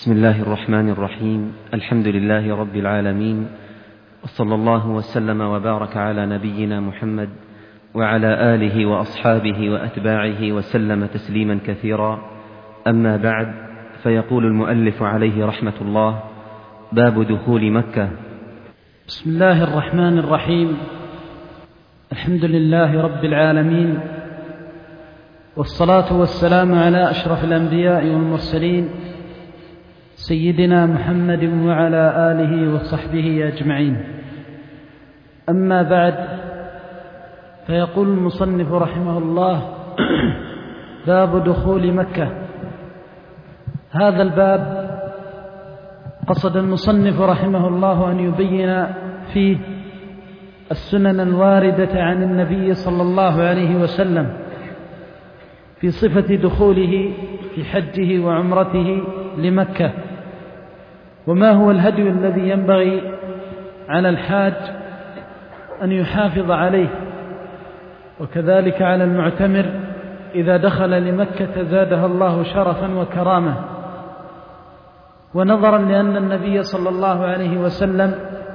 بسم الله الرحمن الرحيم. الحمد لله رب العالمين، وصلى الله وسلم وبارك على نبينا محمد وعلى آله وأصحابه وأتباعه وسلم تسليما كثيرا. أما بعد، فيقول المؤلف عليه رحمة الله: باب دخول مكة. بسم الله الرحمن الرحيم. الحمد لله رب العالمين، والصلاة والسلام على أشرف الأنبياء والمرسلين سيدنا محمد وعلى آله وصحبه أجمعين. أما بعد، فيقول المصنف رحمه الله: باب دخول مكة. هذا الباب قصد المصنف رحمه الله أن يبين فيه السنن الواردة عن النبي صلى الله عليه وسلم في صفة دخوله في حجه وعمرته لمكة، وما هو الهدي الذي ينبغي على الحاج أن يحافظ عليه، وكذلك على المعتمر إذا دخل لمكة زادها الله شرفا وكرامة. ونظرا لأن النبي صلى الله عليه وسلم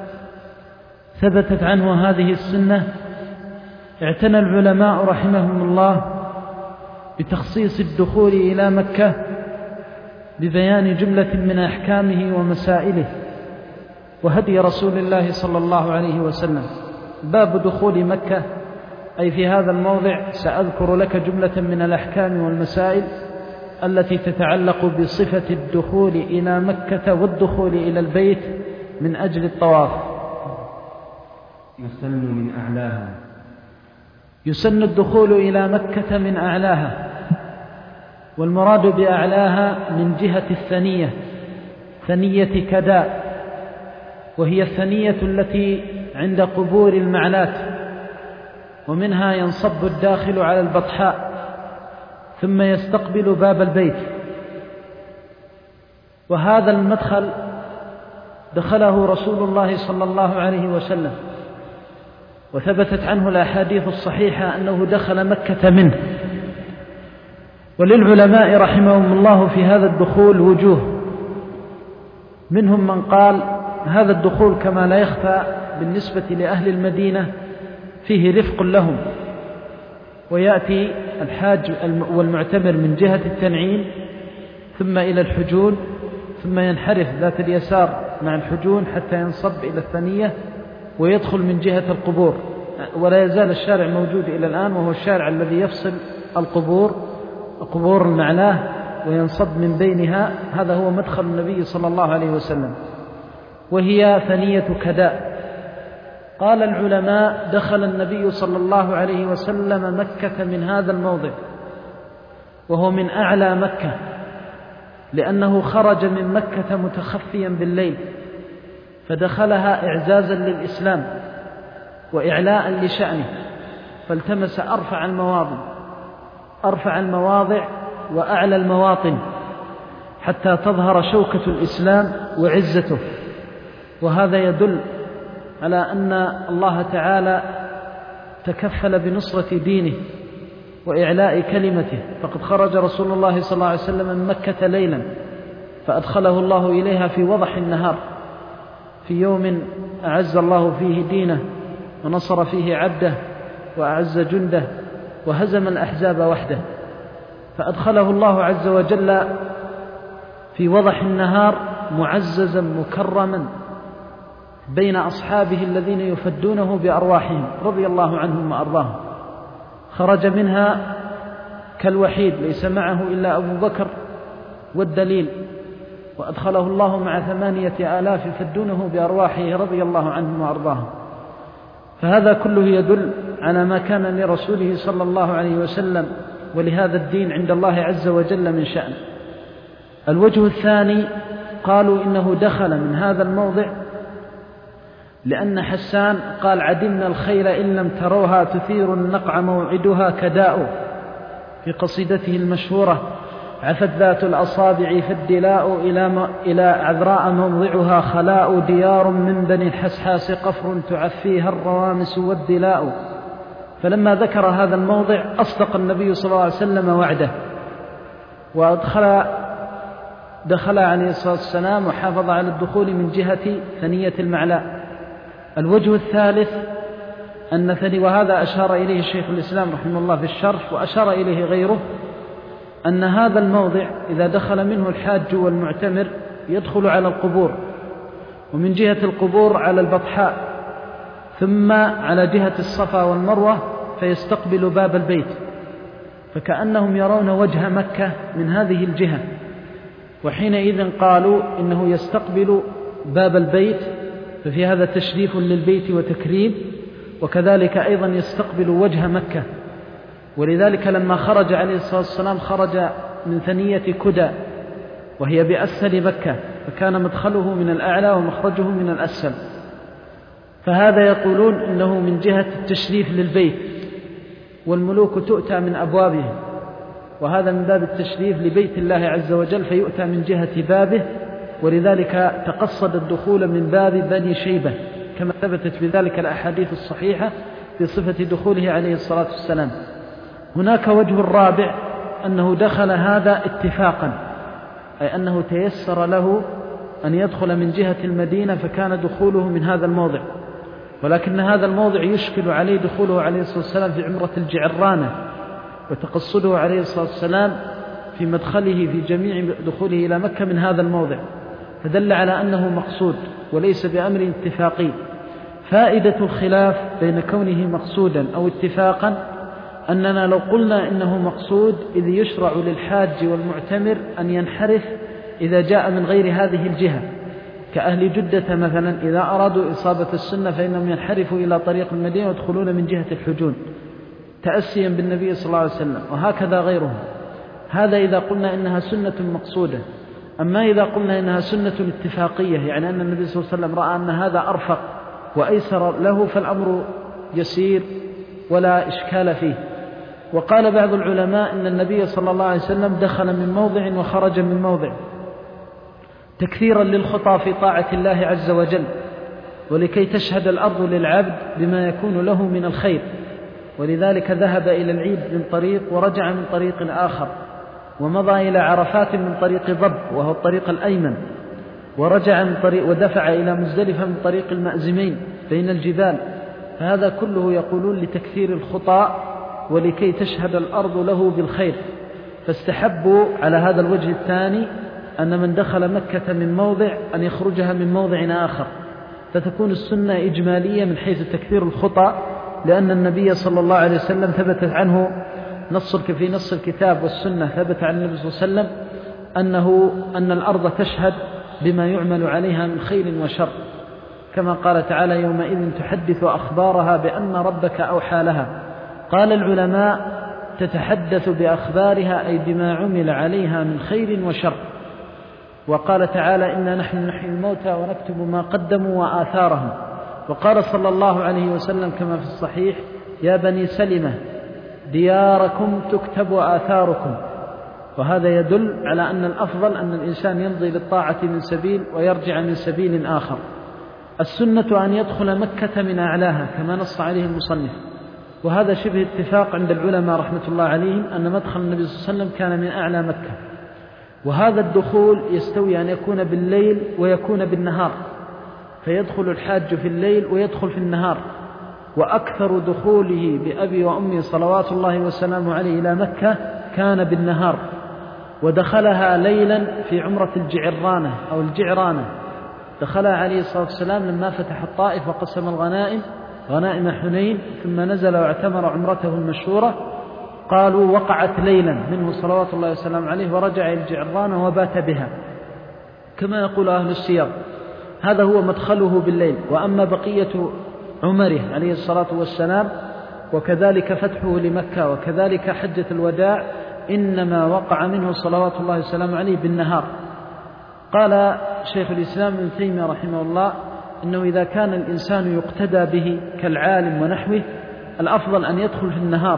ثبتت عنه هذه السنة، اعتنى العلماء رحمهم الله بتخصيص الدخول إلى مكة ببيان جملة من أحكامه ومسائله وهدي رسول الله صلى الله عليه وسلم. باب دخول مكة، أي في هذا الموضع سأذكر لك جملة من الأحكام والمسائل التي تتعلق بصفة الدخول إلى مكة والدخول إلى البيت من أجل الطواف. يسن الدخول إلى مكة من أعلاها، والمراد بأعلاها من جهة الثنية، ثنية كداء، وهي الثنية التي عند قبور المعلات، ومنها ينصب الداخل على البطحاء ثم يستقبل باب البيت. وهذا المدخل دخله رسول الله صلى الله عليه وسلم، وثبتت عنه الأحاديث الصحيحة أنه دخل مكة منه. وللعلماء رحمهم الله في هذا الدخول وجوه، منهم من قال هذا الدخول كما لا يخفى بالنسبة لأهل المدينة فيه رفق لهم، ويأتي الحاج والمعتمر من جهة التنعيم ثم إلى الحجون، ثم ينحرف ذات اليسار مع الحجون حتى ينصب إلى الثانية ويدخل من جهة القبور. ولا يزال الشارع موجود إلى الآن، وهو الشارع الذي يفصل قبور المعلاه وينصب من بينها. هذا هو مدخل النبي صلى الله عليه وسلم، وهي ثنية كداء. قال العلماء: دخل النبي صلى الله عليه وسلم مكة من هذا الموضع، وهو من أعلى مكة، لأنه خرج من مكة متخفيا بالليل، فدخلها إعزازا للإسلام وإعلاء لشأنه، فالتمس أرفع المواضع وأعلى المواطن حتى تظهر شوكة الإسلام وعزته. وهذا يدل على أن الله تعالى تكفل بنصرة دينه وإعلاء كلمته، فقد خرج رسول الله صلى الله عليه وسلم من مكة ليلا فأدخله الله إليها في وضح النهار، في يوم أعز الله فيه دينه ونصر فيه عبده وأعز جنده وهزم الأحزاب وحده، فأدخله الله عز وجل في وضح النهار معززا مكرما بين أصحابه الذين يفدونه بأرواحهم رضي الله عنهم وأرضاهم. خرج منها كالوحيد، ليس معه إلا أبو بكر والدليل، وأدخله الله مع 8,000 يفدونه بأرواحه رضي الله عنهم وأرضاهم. فهذا كله يدل على ما كان لرسوله صلى الله عليه وسلم ولهذا الدين عند الله عز وجل من شأن. الوجه الثاني، قالوا إنه دخل من هذا الموضع لأن حسان قال: عدمنا الخيل إن لم تروها تثير النقع موعدها كداء، في قصيدته المشهورة: عفت ذات الأصابع فالدلاء إلى عذراء موضعها خلاء، ديار من بني الحسحاس قفر تعفيها الروامس والدلاء. فلما ذكر هذا الموضع أصدق النبي صلى الله عليه وسلم وعده، وأدخل دخل عليه الصلاة والسلام وحافظ على الدخول من جهة ثنية المعلاء. الوجه الثالث أن وهذا أشار إليه شيخ الإسلام رحمه الله في الشرح وأشار إليه غيره، أن هذا الموضع إذا دخل منه الحاج والمعتمر يدخل على القبور، ومن جهة القبور على البطحاء، ثم على جهة الصفا والمروة فيستقبل باب البيت، فكأنهم يرون وجه مكة من هذه الجهة، وحينئذ قالوا إنه يستقبل باب البيت، ففي هذا تشريف للبيت وتكريم، وكذلك أيضا يستقبل وجه مكة. ولذلك لما خرج عليه الصلاة والسلام خرج من ثنية كدى وهي بأسفل مكة، فكان مدخله من الأعلى ومخرجه من الأسفل، فهذا يقولون إنه من جهة التشريف للبيت، والملوك تؤتى من أبوابهم، وهذا من باب التشريف لبيت الله عز وجل فيؤتى من جهة بابه، ولذلك تقصد الدخول من باب بني شيبة كما ثبتت بذلك الأحاديث الصحيحة في صفة دخوله عليه الصلاة والسلام. هناك وجه الرابع أنه دخل هذا اتفاقا، أي أنه تيسر له أن يدخل من جهة المدينة فكان دخوله من هذا الموضع، ولكن هذا الموضع يشكل عليه دخوله عليه الصلاة والسلام في عمرة الجعرانة، وتقصده عليه الصلاة والسلام في مدخله في جميع دخوله إلى مكة من هذا الموضع، فدل على أنه مقصود وليس بأمر اتفاقي. فائدة الخلاف بين كونه مقصودا أو اتفاقا أننا لو قلنا إنه مقصود إذ يشرع للحاج والمعتمر أن ينحرف إذا جاء من غير هذه الجهة، كأهل جدة مثلا إذا أرادوا إصابة السنة فإنهم ينحرفوا إلى طريق المدينة ويدخلون من جهة الحجون تأسيا بالنبي صلى الله عليه وسلم، وهكذا غيرهم. هذا إذا قلنا إنها سنة مقصودة. أما إذا قلنا إنها سنة اتفاقية، يعني أن النبي صلى الله عليه وسلم رأى أن هذا أرفق وأيسر له، فالأمر يسير ولا إشكال فيه. وقال بعض العلماء إن النبي صلى الله عليه وسلم دخل من موضع وخرج من موضع تكثيرا للخطى في طاعة الله عز وجل، ولكي تشهد الأرض للعبد بما يكون له من الخير، ولذلك ذهب إلى العيد من طريق ورجع من طريق آخر، ومضى إلى عرفات من طريق ضب وهو الطريق الأيمن، ورجع من طريق ودفع إلى مزدلفة من طريق المأزمين بين الجبال. فهذا كله يقولون لتكثير الخطى ولكي تشهد الأرض له بالخير، فاستحبوا على هذا الوجه الثاني أن من دخل مكة من موضع أن يخرجها من موضع آخر، فتكون السنة إجمالية من حيث تكثير الخطى، لأن النبي صلى الله عليه وسلم ثبت عنه في نص الكتاب والسنة، ثبت عن النبي صلى الله عليه وسلم أن الأرض تشهد بما يعمل عليها من خير وشر، كما قال تعالى: يومئذ تحدث أخبارها بأن ربك أوحى لها. قال العلماء: تتحدث بأخبارها أي بما عمل عليها من خير وشر. وقال تعالى: إنا نحن نحيي الموتى ونكتب ما قدموا وآثارهم. وقال صلى الله عليه وسلم كما في الصحيح: يا بني سلمة دياركم تكتب آثاركم. وهذا يدل على أن الأفضل أن الإنسان يمضي للطاعة من سبيل ويرجع من سبيل آخر. السنة أن يدخل مكة من أعلاها كما نص عليه المصنف، وهذا شبه اتفاق عند العلماء رحمة الله عليهم أن مدخل النبي صلى الله عليه وسلم كان من أعلى مكة. وهذا الدخول يستوي أن يكون بالليل ويكون بالنهار، فيدخل الحاج في الليل ويدخل في النهار. وأكثر دخوله بأبي وأمي صلوات الله وسلامه عليه إلى مكة كان بالنهار، ودخلها ليلا في عمرة الجعرانة أو الجعرانة، دخلها عليه الصلاة والسلام لما فتح الطائف وقسم الغنائم غنائم حنين، ثم نزل واعتمر عمرته المشهورة. قالوا وقعت ليلا منه صلوات الله وسلامه عليه، ورجع إلى الجعرانة وبات بها كما يقول أهل السير. هذا هو مدخله بالليل. وأما بقية عمره عليه الصلاة والسلام وكذلك فتحه لمكة وكذلك حجة الوداع إنما وقع منه صلوات الله وسلامه عليه بالنهار. قال شيخ الإسلام ابن تيمية رحمه الله: إنه إذا كان الإنسان يقتدى به كالعالم ونحوه الأفضل أن يدخل في النهار،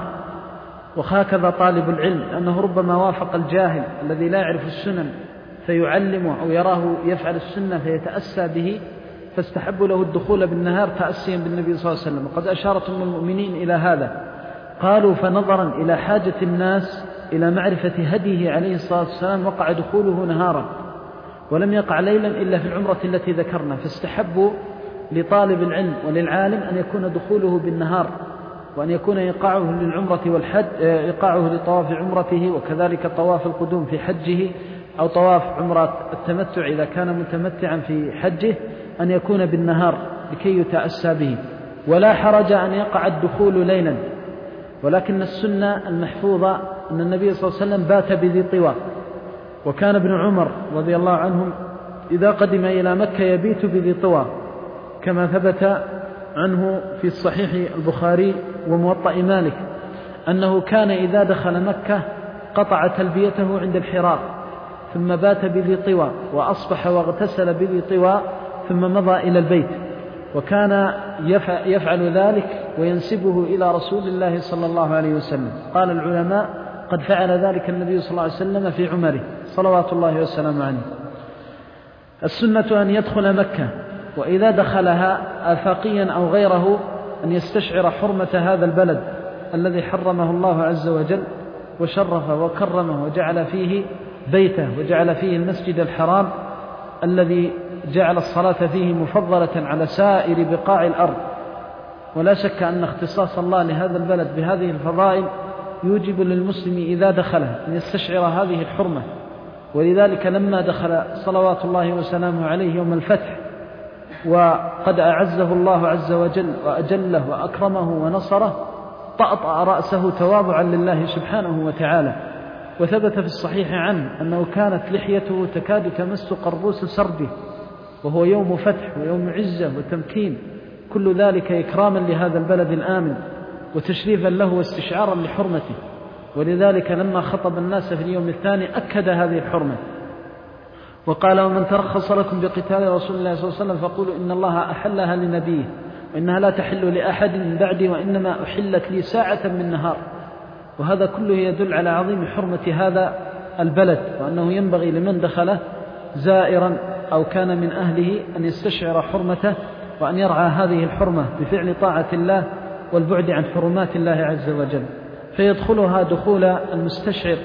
وهكذا طالب العلم، لأنه ربما وافق الجاهل الذي لا يعرف السنن فيعلمه أو يراه يفعل السنة فيتأسى به، فاستحب له الدخول بالنهار تأسيا بالنبي صلى الله عليه وسلم. وقد أشارت أم المؤمنين إلى هذا. قالوا: فنظرا إلى حاجة الناس إلى معرفة هديه عليه الصلاة والسلام وقع دخوله نهارا، ولم يقع ليلا إلا في العمرة التي ذكرنا، فاستحبوا لطالب العلم وللعالم أن يكون دخوله بالنهار، وأن يكون إيقاعه للعمرة والحج، إيقاعه لطواف عمرته، وكذلك طواف القدوم في حجه، أو طواف عمرة التمتع إذا كان متمتعا في حجه، أن يكون بالنهار لكي يتأسى به. ولا حرج أن يقع الدخول ليلا، ولكن السنة المحفوظة أن النبي صلى الله عليه وسلم بات بذي طوى، وكان ابن عمر رضي الله عنهم إذا قدم إلى مكة يبيت بذي طوى، كما ثبت عنه في الصحيح البخاري وموطأ مالك أنه كان إذا دخل مكة قطع تلبيته عند الحرار، ثم بات بذي طوى، وأصبح واغتسل بذي طوى، ثم مضى إلى البيت، وكان يفعل ذلك وينسبه إلى رسول الله صلى الله عليه وسلم. قال العلماء قد فعل ذلك النبي صلى الله عليه وسلم في عمره صلوات الله وسلامه عليه. السنة أن يدخل مكة، وإذا دخلها آفاقيا أو غيره أن يستشعر حرمة هذا البلد الذي حرمه الله عز وجل وشرفه وكرمه وجعل فيه بيته، وجعل فيه المسجد الحرام الذي جعل الصلاة فيه مفضلة على سائر بقاع الأرض. ولا شك أن اختصاص الله لهذا البلد بهذه الفضائل يوجب للمسلم إذا دخله أن يستشعر هذه الحرمة. ولذلك لما دخل صلوات الله وسلامه عليه يوم الفتح، وقد أعزه الله عز وجل وأجله وأكرمه ونصره، طأطأ رأسه تواضعا لله سبحانه وتعالى. وثبت في الصحيح عنه أنه كانت لحيته تكاد تمس قربوس سرده، وهو يوم فتح ويوم عزة وتمكين، كل ذلك إكراما لهذا البلد الآمن وتشريفا له واستشعارا لحرمته. ولذلك لما خطب الناس في اليوم الثاني أكد هذه الحرمة وقال: ومن ترخص لكم بقتال رسول الله صلى الله عليه وسلم فقولوا إن الله أحلها لنبيه وإنها لا تحل لأحد من بعدي وإنما أحلت لي ساعة من نهار. وهذا كله يدل على عظيم حرمة هذا البلد، وأنه ينبغي لمن دخله زائرا أو كان من أهله أن يستشعر حرمته، وأن يرعى هذه الحرمة بفعل طاعة الله والبعد عن حرمات الله عز وجل، فيدخلها دخول المستشعر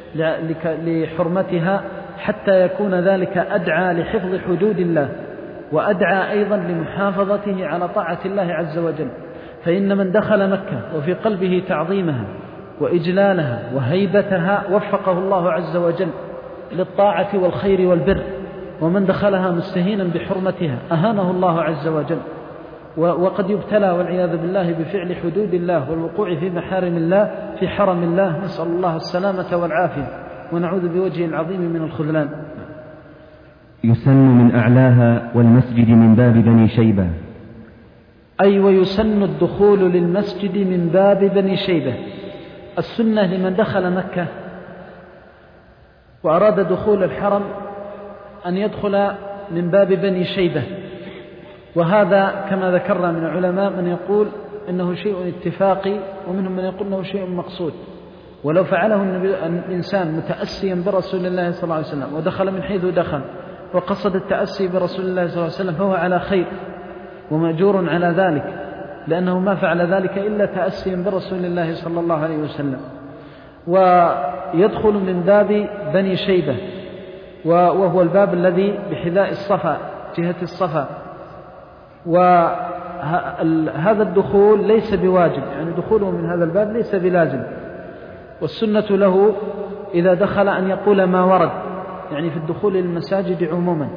لحرمتها، حتى يكون ذلك أدعى لحفظ حدود الله، وأدعى أيضا لمحافظته على طاعة الله عز وجل. فإن من دخل مكة وفي قلبه تعظيمها وإجلالها وهيبتها وفقه الله عز وجل للطاعة والخير والبر، ومن دخلها مستهينا بحرمتها أهانه الله عز وجل. وقد يبتلى والعياذ بالله بفعل حدود الله والوقوع في محارم الله في حرم الله، نسأل الله السلامة والعافية ونعوذ بوجهه العظيم من الخذلان. يسن من أعلاها والمسجد من باب بني شيبة، أي ويسن الدخول للمسجد من باب بني شيبة. السنة لمن دخل مكة وأراد دخول الحرم أن يدخل من باب بني شيبة، وهذا كما ذكرنا من العلماء من يقول إنه شيء اتفاقي، ومنهم من يقول إنه شيء مقصود. ولو فعله الإنسان متأسيا برسول الله صلى الله عليه وسلم ودخل من حيث دخل وقصد التأسي برسول الله صلى الله عليه وسلم فهو على خير ومأجور على ذلك، لأنه ما فعل ذلك إلا تأسيا برسول الله صلى الله عليه وسلم. ويدخل من باب بني شيبة، وهو الباب الذي بحذاء الصفا جهة الصفا. وهذا الدخول ليس بواجب، يعني دخوله من هذا الباب ليس بلازم، والسنة له إذا دخل أن يقول ما ورد، يعني في الدخول للمساجد عموما.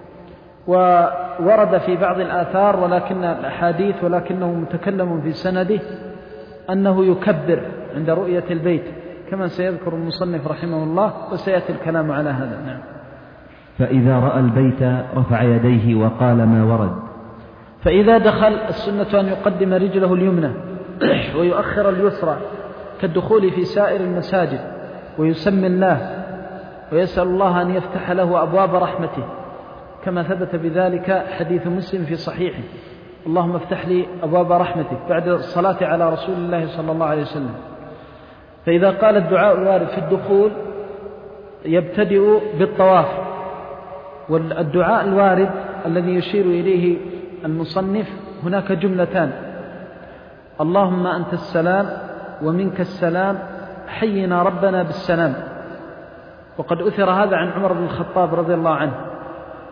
وورد في بعض الآثار ولكن الأحاديث ولكنه متكلم في سنده أنه يكبر عند رؤية البيت، كما سيذكر المصنف رحمه الله، وسيأتي الكلام على هذا. نعم. فإذا رأى البيت رفع يديه وقال ما ورد. فإذا دخل السنة أن يقدم رجله اليمنى ويؤخر اليسرى كالدخول في سائر المساجد، ويسمي الله ويسأل الله أن يفتح له أبواب رحمته، كما ثبت بذلك حديث مسلم في صحيحه: اللهم افتح لي أبواب رحمتك، بعد الصلاة على رسول الله صلى الله عليه وسلم. فإذا قال الدعاء الوارد في الدخول يبتدئ بالطواف. والدعاء الوارد الذي يشير إليه المصنف هناك جملتان: اللهم أنت السلام ومنك السلام حينا ربنا بالسلام. وقد أثر هذا عن عمر بن الخطاب رضي الله عنه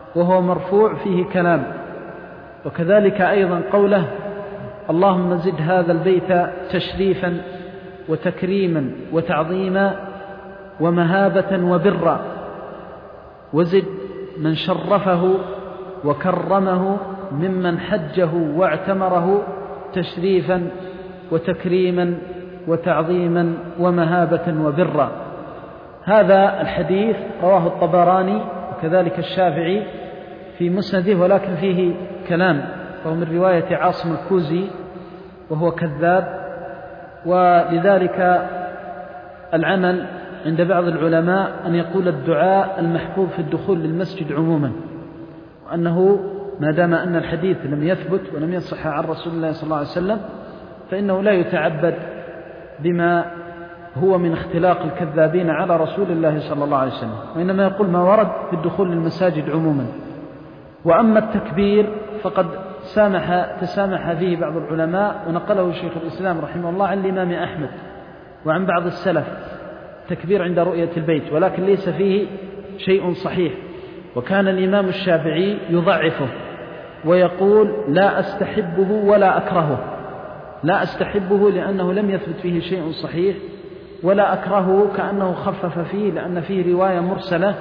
وهو مرفوع فيه كلام. وكذلك أيضا قوله: اللهم زد هذا البيت تشريفا وتكريما وتعظيما ومهابة وبرا، وزد من شرفه وكرمه ممن حجه واعتمره تشريفا وتكريما وتعظيما ومهابة وبرا. هذا الحديث رواه الطبراني وكذلك الشافعي في مسنده، ولكن فيه كلام، وهو من رواية عاصم الكوزي وهو كذاب. ولذلك العمل عند بعض العلماء أن يقول الدعاء المحفوظ في الدخول للمسجد عموما، وأنه ما دام أن الحديث لم يثبت ولم يصح عن رسول الله صلى الله عليه وسلم فإنه لا يتعبد بما هو من اختلاق الكذابين على رسول الله صلى الله عليه وسلم، وإنما يقول ما ورد في الدخول للمساجد عموما. وأما التكبير فقد تسامح فيه بعض العلماء، ونقله شيخ الإسلام رحمه الله عن الإمام أحمد وعن بعض السلف تكبير عند رؤية البيت، ولكن ليس فيه شيء صحيح. وكان الإمام الشافعي يضعفه ويقول: لا أستحبه ولا أكرهه، لا أستحبه لأنه لم يثبت فيه شيء صحيح، ولا أكرهه كأنه خفف فيه لأن فيه رواية مرسلة،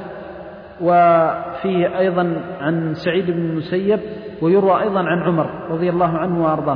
وفيه أيضا عن سعيد بن المسيب، ويروى أيضا عن عمر رضي الله عنه وأرضاه.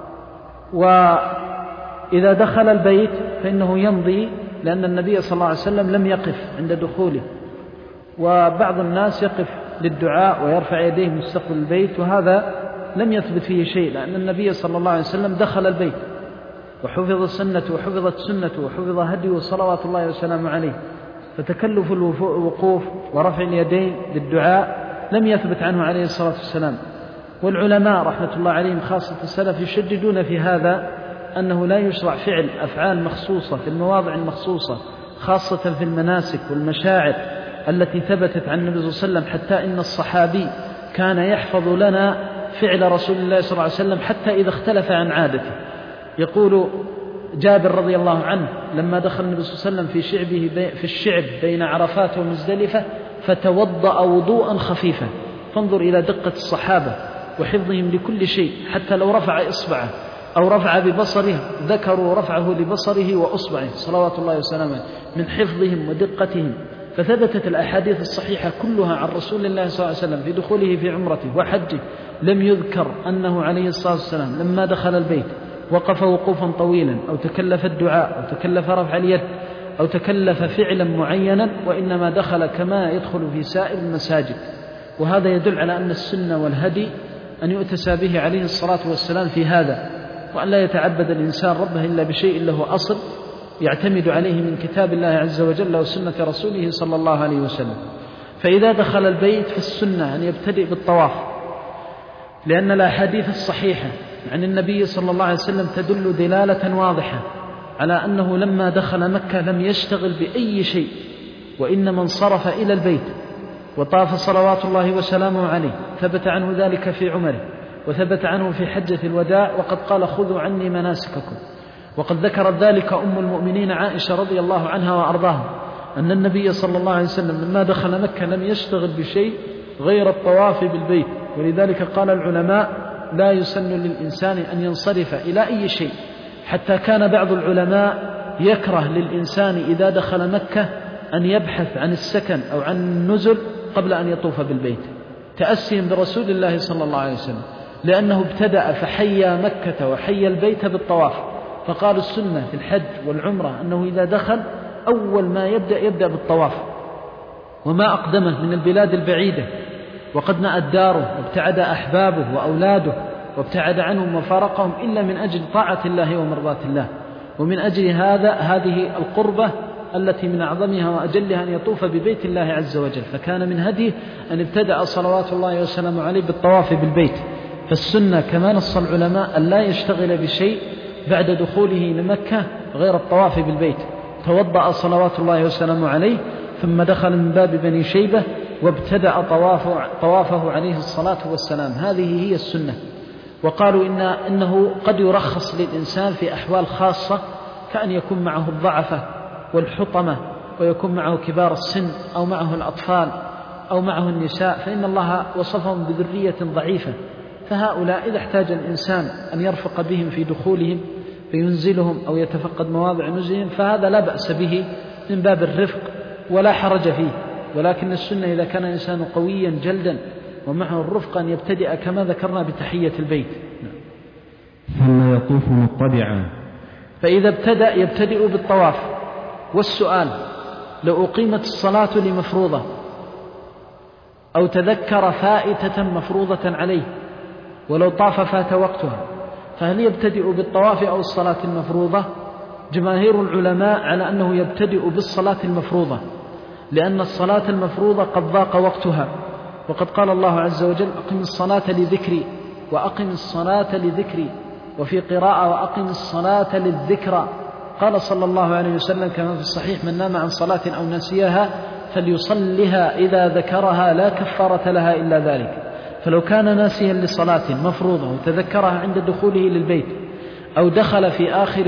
وإذا دخل البيت فإنه يمضي، لأن النبي صلى الله عليه وسلم لم يقف عند دخوله، وبعض الناس يقف للدعاء ويرفع يديه مستقبل البيت، وهذا لم يثبت فيه شيء، لأن النبي صلى الله عليه وسلم دخل البيت وحفظ سنته وحفظت سنته وحفظ هديه صلوات الله وسلامه عليه، فتكلف الوقوف ورفع اليدين للدعاء لم يثبت عنه عليه الصلاة والسلام. والعلماء رحمة الله عليهم خاصة السلف يشددون في هذا، أنه لا يشرع فعل أفعال مخصوصة في المواضع المخصوصة، خاصة في المناسك والمشاعر التي ثبتت عن النبي صلى الله عليه وسلم، حتى إن الصحابي كان يحفظ لنا فعل رسول الله صلى الله عليه وسلم حتى إذا اختلف عن عادته. يقول جابر رضي الله عنه: لما دخل النبي صلى الله عليه وسلم في الشعب بين عرفات ومزدلفة فتوضأ وضوءا خفيفا. فانظر إلى دقة الصحابة وحفظهم لكل شيء، حتى لو رفع إصبعه أو رفع ببصره ذكروا رفعه لبصره وأصبعه صلوات الله وسلامه من حفظهم ودقتهم. فثبتت الأحاديث الصحيحة كلها عن رسول الله صلى الله عليه وسلم في دخوله في عمرته وحجه، لم يذكر أنه عليه الصلاة والسلام لما دخل البيت وقف وقوفا طويلا أو تكلف الدعاء أو تكلف رفع اليد أو تكلف فعلا معينا، وإنما دخل كما يدخل في سائر المساجد. وهذا يدل على أن السنة والهدي أن يؤتسى به عليه الصلاة والسلام في هذا، وأن لا يتعبد الإنسان ربه إلا بشيء له أصل يعتمد عليه من كتاب الله عز وجل وسنة رسوله صلى الله عليه وسلم. فإذا دخل البيت فالسنة أن يبتدئ بالطواف، لأن الأحاديث الصحيحة عن النبي صلى الله عليه وسلم تدل دلالة واضحة على أنه لما دخل مكة لم يشتغل بأي شيء، وإنما انصرف إلى البيت وطاف صلوات الله وسلامه عليه. ثبت عنه ذلك في عمره، وثبت عنه في حجة الوداع، وقد قال: خذوا عني مناسككم. وقد ذكرت ذلك أم المؤمنين عائشة رضي الله عنها وأرضاها، أن النبي صلى الله عليه وسلم لما دخل مكة لم يشتغل بشيء غير الطواف بالبيت. ولذلك قال العلماء: لا يسن للإنسان أن ينصرف إلى أي شيء، حتى كان بعض العلماء يكره للإنسان إذا دخل مكة أن يبحث عن السكن أو عن النزل قبل أن يطوف بالبيت، تأسيا برسول الله صلى الله عليه وسلم، لأنه ابتدأ فحيا مكة وحيا البيت بالطواف. فقال السنة في الحج والعمرة أنه إذا دخل أول ما يبدأ بالطواف، وما أقدمه من البلاد البعيدة وقد نأت داره وابتعد أحبابه وأولاده وابتعد عنهم وفارقهم إلا من أجل طاعة الله ومرضاة الله. ومن أجل هذه القربة التي من أعظمها وأجلها أن يطوف ببيت الله عز وجل، فكان من هديه أن ابتدأ صلوات الله وسلامه عليه بالطواف بالبيت. فالسنة كما نص العلماء أن لا يشتغل بشيء بعد دخوله لمكة غير الطواف بالبيت. توضأ صلوات الله وسلامه عليه ثم دخل من باب بني شيبة وابتدأ طوافه عليه الصلاة والسلام. هذه هي السنة. وقالوا إنه قد يرخص للإنسان في أحوال خاصة، كأن يكون معه الضعفة والحطمة، ويكون معه كبار السن أو معه الأطفال، أو معه النساء فإن الله وصفهم بذرية ضعيفة، فهؤلاء إذا احتاج الإنسان أن يرفق بهم في دخولهم فينزلهم أو يتفقد مواضع نزلهم فهذا لا بأس به من باب الرفق ولا حرج فيه، ولكن السنة إذا كان الإنسان قويا جلدا ومعه الرفق أن يبتدئ كما ذكرنا بتحية البيت. ثم يطوف مطبعا. فإذا ابتدأ يبتدئ بالطواف. والسؤال: لو أقيمت الصلاة لمفروضة أو تذكر فائتة مفروضة عليه ولو طاف فات وقتها، فهل يبتدئ بالطواف أو الصلاة المفروضة؟ جماهير العلماء على أنه يبتدئ بالصلاة المفروضة، لأن الصلاة المفروضة قد ضاق وقتها، وقد قال الله عز وجل: أقم الصلاة لذكري وأقم الصلاة لذكري، وفي قراءة: وأقم الصلاة للذكرى. قال صلى الله عليه وسلم كما في الصحيح: من نام عن صلاة أو نسيها فليصلها إذا ذكرها لا كفارة لها إلا ذلك. فلو كان ناسيا لصلاة مفروضة وتذكرها عند دخوله للبيت أو دخل في آخر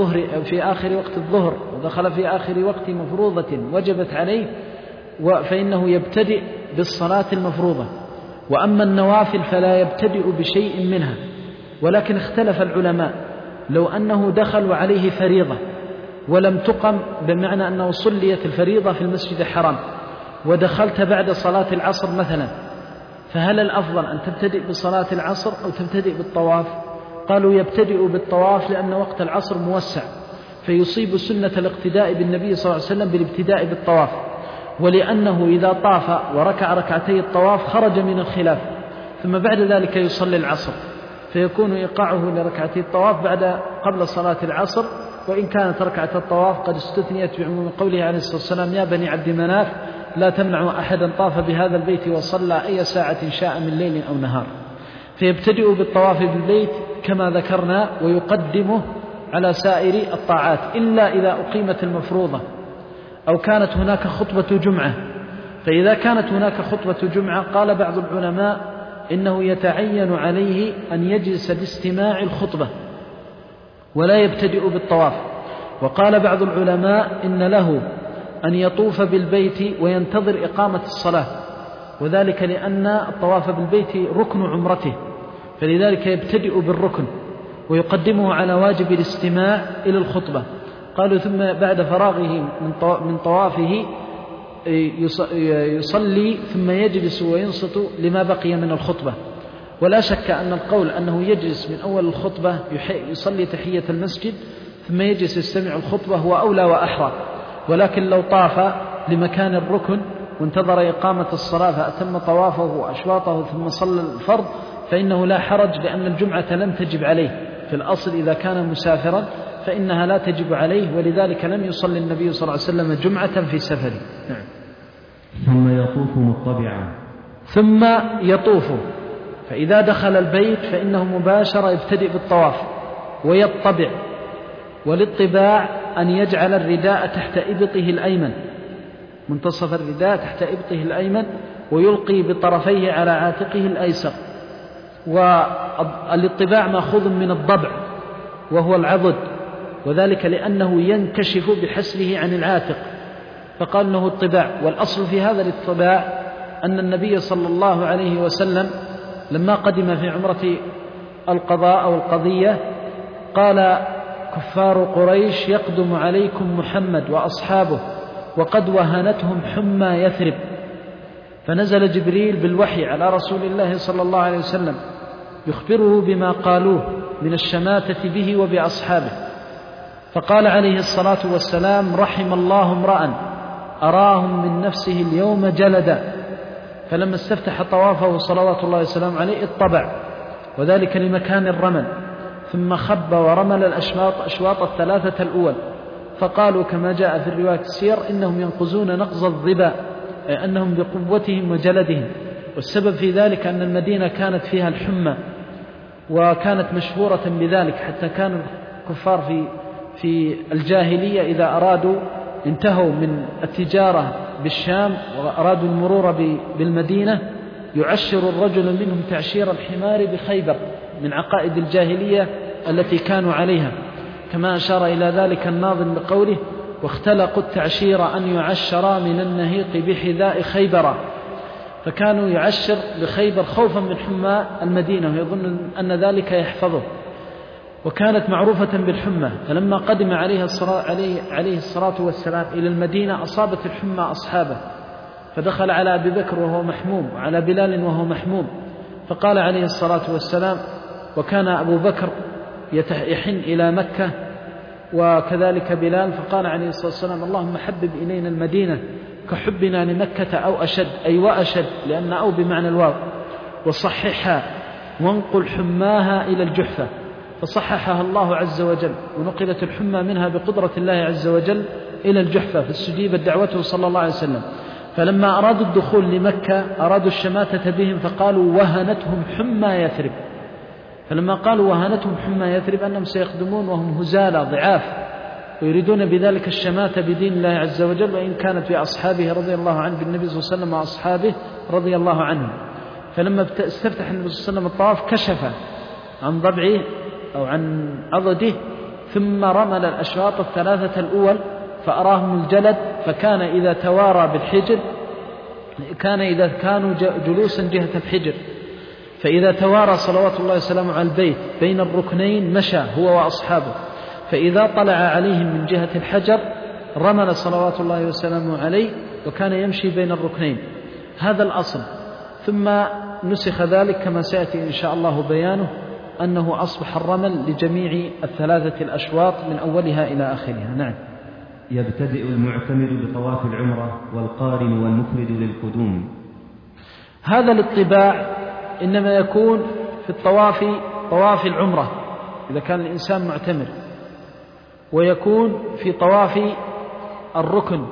وقت الظهر ودخل في آخر وقت مفروضة وجبت عليه فإنه يبتدئ بالصلاة المفروضة. وأما النوافل فلا يبتدئ بشيء منها، ولكن اختلف العلماء لو أنه دخل وعليه فريضة ولم تقم، بمعنى أنه صليت الفريضة في المسجد الحرام ودخلت بعد صلاة العصر مثلا، فهل الأفضل أن تبتدئ بصلاة العصر أو تبتدئ بالطواف؟ قالوا يبتدئ بالطواف لأن وقت العصر موسع فيصيب سنة الاقتداء بالنبي صلى الله عليه وسلم بالابتداء بالطواف، ولأنه إذا طاف وركع ركعتي الطواف خرج من الخلاف، ثم بعد ذلك يصلي العصر فيكون إيقاعه لركعتي الطواف قبل صلاة العصر، وإن كانت ركعة الطواف قد استثنيت بعموم قوله عليه الصلاة والسلام: يا بني عبد مناف لا تمنعوا أحدا طاف بهذا البيت وصلى أي ساعة شاء من ليل أو نهار. فيبتدئ بالطواف بالبيت كما ذكرنا ويقدمه على سائر الطاعات، إلا إذا أقيمت المفروضة أو كانت هناك خطبة جمعة. فإذا كانت هناك خطبة جمعة قال بعض العلماء إنه يتعين عليه أن يجلس لاستماع الخطبة ولا يبتدئ بالطواف. وقال بعض العلماء إن له أن يطوف بالبيت وينتظر إقامة الصلاة، وذلك لأن الطواف بالبيت ركن عمرته، فلذلك يبتدئ بالركن ويقدمه على واجب الاستماع إلى الخطبة. قالوا ثم بعد فراغه من طوافه يصلي ثم يجلس وينصت لما بقي من الخطبة. ولا شك أن القول أنه يجلس من أول الخطبة يصلي تحية المسجد ثم يجلس يستمع الخطبة هو أولى وأحرى، ولكن لو طاف لمكان الركن وانتظر إقامة الصلاة فأتم طوافه وأشواطه ثم صلى الفرض فإنه لا حرج، لأن الجمعة لم تجب عليه في الأصل إذا كان مسافرا فإنها لا تجب عليه، ولذلك لم يصلي النبي صلى الله عليه وسلم جمعة في سفره. ثم يطوف مطبعا. ثم يطوف، فإذا دخل البيت فإنه مباشرة يبتدئ بالطواف ويطبع. والاطباع أن يجعل الرداء تحت إبطه الأيمن، منتصف الرداء تحت إبطه الأيمن، ويلقي بطرفيه على عاتقه الأيسر. والاطباع مأخوذ من الضبع وهو العضد، وذلك لأنه ينكشف بحسبه عن العاتق فقال له الطباع. والأصل في هذا الاطباع أن النبي صلى الله عليه وسلم لما قدم في عمرة القضاء أو القضية قال: كفار قريش يقدم عليكم محمد وأصحابه وقد وهنتهم حمى يثرب. فنزل جبريل بالوحي على رسول الله صلى الله عليه وسلم يخبره بما قالوه من الشماتة به وبأصحابه، فقال عليه الصلاة والسلام: رحم الله امرأ أراهم من نفسه اليوم جلدا. فلما استفتح طوافه صلوات الله وسلامه عليه اطبع، وذلك لمكان الرمل، ثم خب ورمل أشواط الثلاثة الأول. فقالوا كما جاء في الرواية السير: إنهم ينقزون نقز الظباء، أي أنهم بقوتهم وجلدهم. والسبب في ذلك أن المدينة كانت فيها الحمى وكانت مشهورة بذلك، حتى كان الكفار في الجاهلية إذا أرادوا انتهوا من التجارة بالشام وأرادوا المرور بالمدينة يعشر الرجل منهم تعشير الحمار بخيبر من عقائد الجاهلية التي كانوا عليها، كما أشار إلى ذلك الناظم بقوله: واختلقوا التعشير أن يعشر من النهيق بحذاء خيبر. فكانوا يعشر بخيبر خوفا من حمى المدينة ويظن أن ذلك يحفظه، وكانت معروفة بالحمى. فلما قدم عليه الصلاة والسلام إلى المدينة أصابت الحمى أصحابه، فدخل على أبي بكر وهو محموم وعلى بلال وهو محموم، فقال عليه الصلاة والسلام، وكان أبو بكر يحن إلى مكة وكذلك بلال، فقال عليه الصلاة والسلام: اللهم حبب إلينا المدينة كحبنا لمكة أو أشد، أي وأشد، لأن أو بمعنى الواو، وصححها وانقل حماها إلى الجحفة، فصححها الله عز وجل، ونقلت الحمى منها بقدرة الله عز وجل إلى الجحفة، فاستجيبت دعوته صلى الله عليه وسلم. فلما أرادوا الدخول لمكة أرادوا الشماتة بهم فقالوا: وهنتهم حمى يثرب. فلما قالوا وهنتهم حمى يثرب أنهم سيقدمون وهم هزالى ضعاف، ويريدون بذلك الشماتة بدين الله عز وجل، وإن كانت بأصحابه رضي الله عنه، بالنبي صلى الله عليه وسلم وأصحابه رضي الله عنهم. فلما استفتح النبي صلى الله عليه وسلم الطواف كشف عن ضبعه أو عن عضده، ثم رمل الأشواط الثلاثة الأول فأراهم الجلد، فكان إذا توارى بالحجر، كان إذا كانوا جلوسا جهة الحجر، فإذا توارى صلوات الله وسلامه على البيت بين الركنين مشى هو وأصحابه، فإذا طلع عليهم من جهة الحجر رمل صلوات الله وسلامه عليه، وكان يمشي بين الركنين. هذا الأصل. ثم نسخ ذلك كما سيأتي إن شاء الله بيانه، أنه أصبح الرمل لجميع الثلاثة الأشواط من أولها إلى آخرها. نعم. يبتدئ المعتمر بطواف العمرة والقارن والمفرد للقدوم. هذا الاتباع إنما يكون في طواف العمرة إذا كان الإنسان معتمر، ويكون في طواف الركن،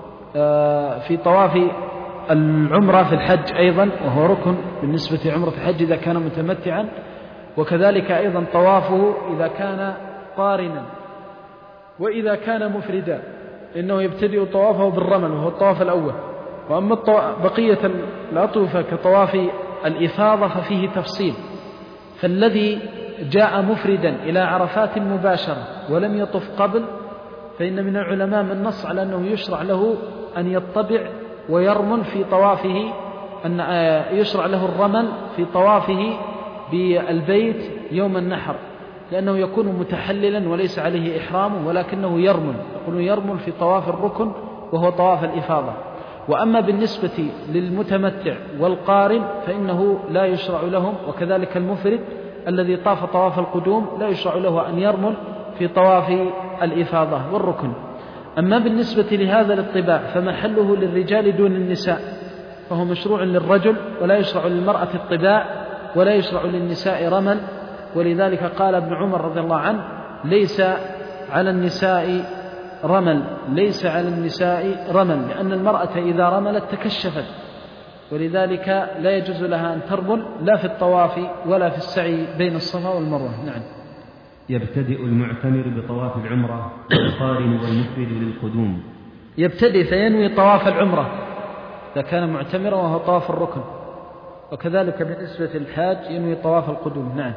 في طواف العمرة في الحج أيضا، وهو ركن بالنسبة لعمرة الحج إذا كان متمتعا، وكذلك أيضا طوافه إذا كان قارنا. وإذا كان مفردا إنه يبتدئ طوافه بالرمل وهو الطواف الأول. وأما بقية الأطوفة كطواف الإفاضة ففيه تفصيل، فالذي جاء مفردا إلى عرفات مباشرة ولم يطف قبل، فإن من العلماء من نص على أنه يشرع له أن يطبع ويرمل في طوافه، أن يشرع له الرمل في طوافه بالبيت يوم النحر، لأنه يكون متحللا وليس عليه إحرام، ولكنه يرمل، يقولون يرمل في طواف الركن وهو طواف الإفاضة. وأما بالنسبة للمتمتع والقارن فإنه لا يشرع لهم، وكذلك المفرد الذي طاف طواف القدوم لا يشرع له أن يرمل في طواف الإفاضة والركن. أما بالنسبة لهذا الاتباع فمحله للرجال دون النساء، فهو مشروع للرجل ولا يشرع للمرأة الطباع، ولا يشرع للنساء رمل. ولذلك قال ابن عمر رضي الله عنه: ليس على النساء رمل، ليس على النساء رمل، لأن المرأة إذا رملت تكشفت، ولذلك لا يجوز لها أن ترمل لا في الطواف ولا في السعي بين الصفا والمروة. نعم. يبتدئ المعتمر بطواف العمرة والقارن والمفرد للقدوم. يبتدئ فينوي طواف العمرة إذا كان معتمرا وهو طواف الركن، وكذلك بالنسبة للحاج ينوي طواف القدوم. نعم.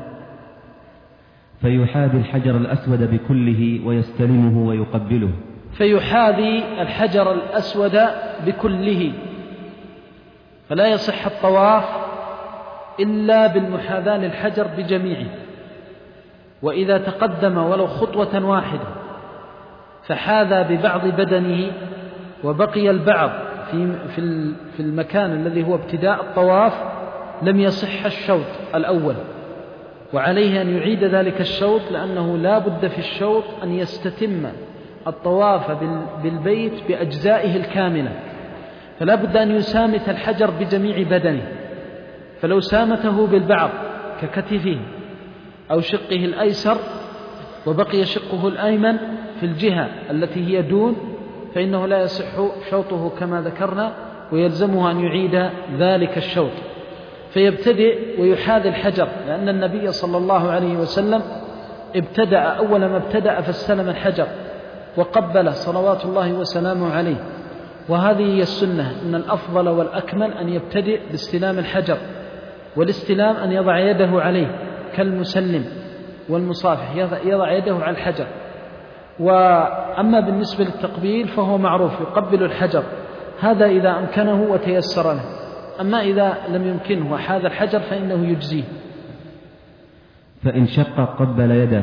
فيحاذي الحجر الأسود بكله ويستلمه ويقبله. فيحاذي الحجر الأسود بكله، فلا يصح الطواف إلا بالمحاذاة للحجر بجميعه. وإذا تقدم ولو خطوة واحدة فحاذى ببعض بدنه وبقي البعض في المكان الذي هو ابتداء الطواف لم يصح الشوط الأول، وعليه أن يعيد ذلك الشوط، لأنه لا بد في الشوط أن يستتم الطواف بالبيت بأجزائه الكاملة، فلا بد أن يسامت الحجر بجميع بدنه. فلو سامته بالبعض ككتفه أو شقه الأيسر وبقي شقه الأيمن في الجهة التي هي دون، فإنه لا يصح شوطه كما ذكرنا، ويلزمه أن يعيد ذلك الشوط. فيبتدئ ويحاذي الحجر، لأن النبي صلى الله عليه وسلم أول ما ابتدأ فاستلم الحجر وقبل صلوات الله وسلامه عليه. وهذه هي السنة، أن الأفضل والأكمل أن يبتدئ باستلام الحجر، والاستلام أن يضع يده عليه كالمسلم والمصافح، يضع يده على الحجر. وأما بالنسبة للتقبيل فهو معروف، يقبل الحجر، هذا إذا أمكنه وتيسر له. أما إذا لم يمكنه وحاذ الحجر فإنه يجزيه. فإن شق قبل يده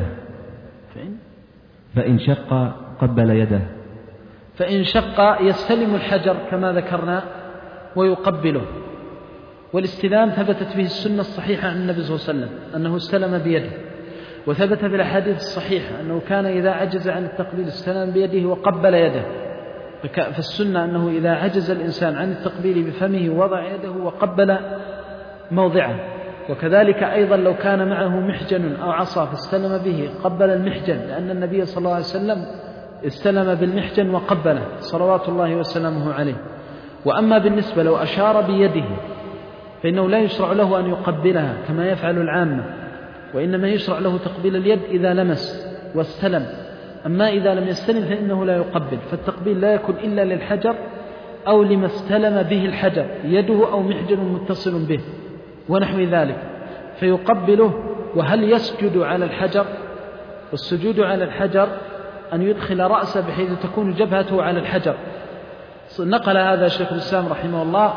فإن شق يستلم الحجر كما ذكرنا ويقبله. والاستلام ثبتت به السنة الصحيحة عن النبي صلى الله عليه وسلم أنه استلم بيده، وثبت في الأحاديث الصحيحة أنه كان إذا عجز عن التقبيل استلم بيده وقبل يده. فالسنة أنه إذا عجز الإنسان عن التقبيل بفمه وضع يده وقبل موضعه. وكذلك أيضا لو كان معه محجن أو عصا فاستلم به قبل المحجن، لأن النبي صلى الله عليه وسلم استلم بالمحجن وقبله صلوات الله وسلامه عليه. وأما بالنسبة لو أشار بيده فإنه لا يشرع له أن يقبلها كما يفعل العامة، وإنما يشرع له تقبيل اليد إذا لمس واستلم. أما إذا لم يستلم فإنه لا يقبل، فالتقبيل لا يكون إلا للحجر أو لما استلم به الحجر، يده أو محجن متصل به ونحو ذلك، فيقبله. وهل يسجد على الحجر؟ والسجود على الحجر أن يدخل رأسه بحيث تكون جبهته على الحجر. نقل هذا شيخ الإسلام رحمه الله،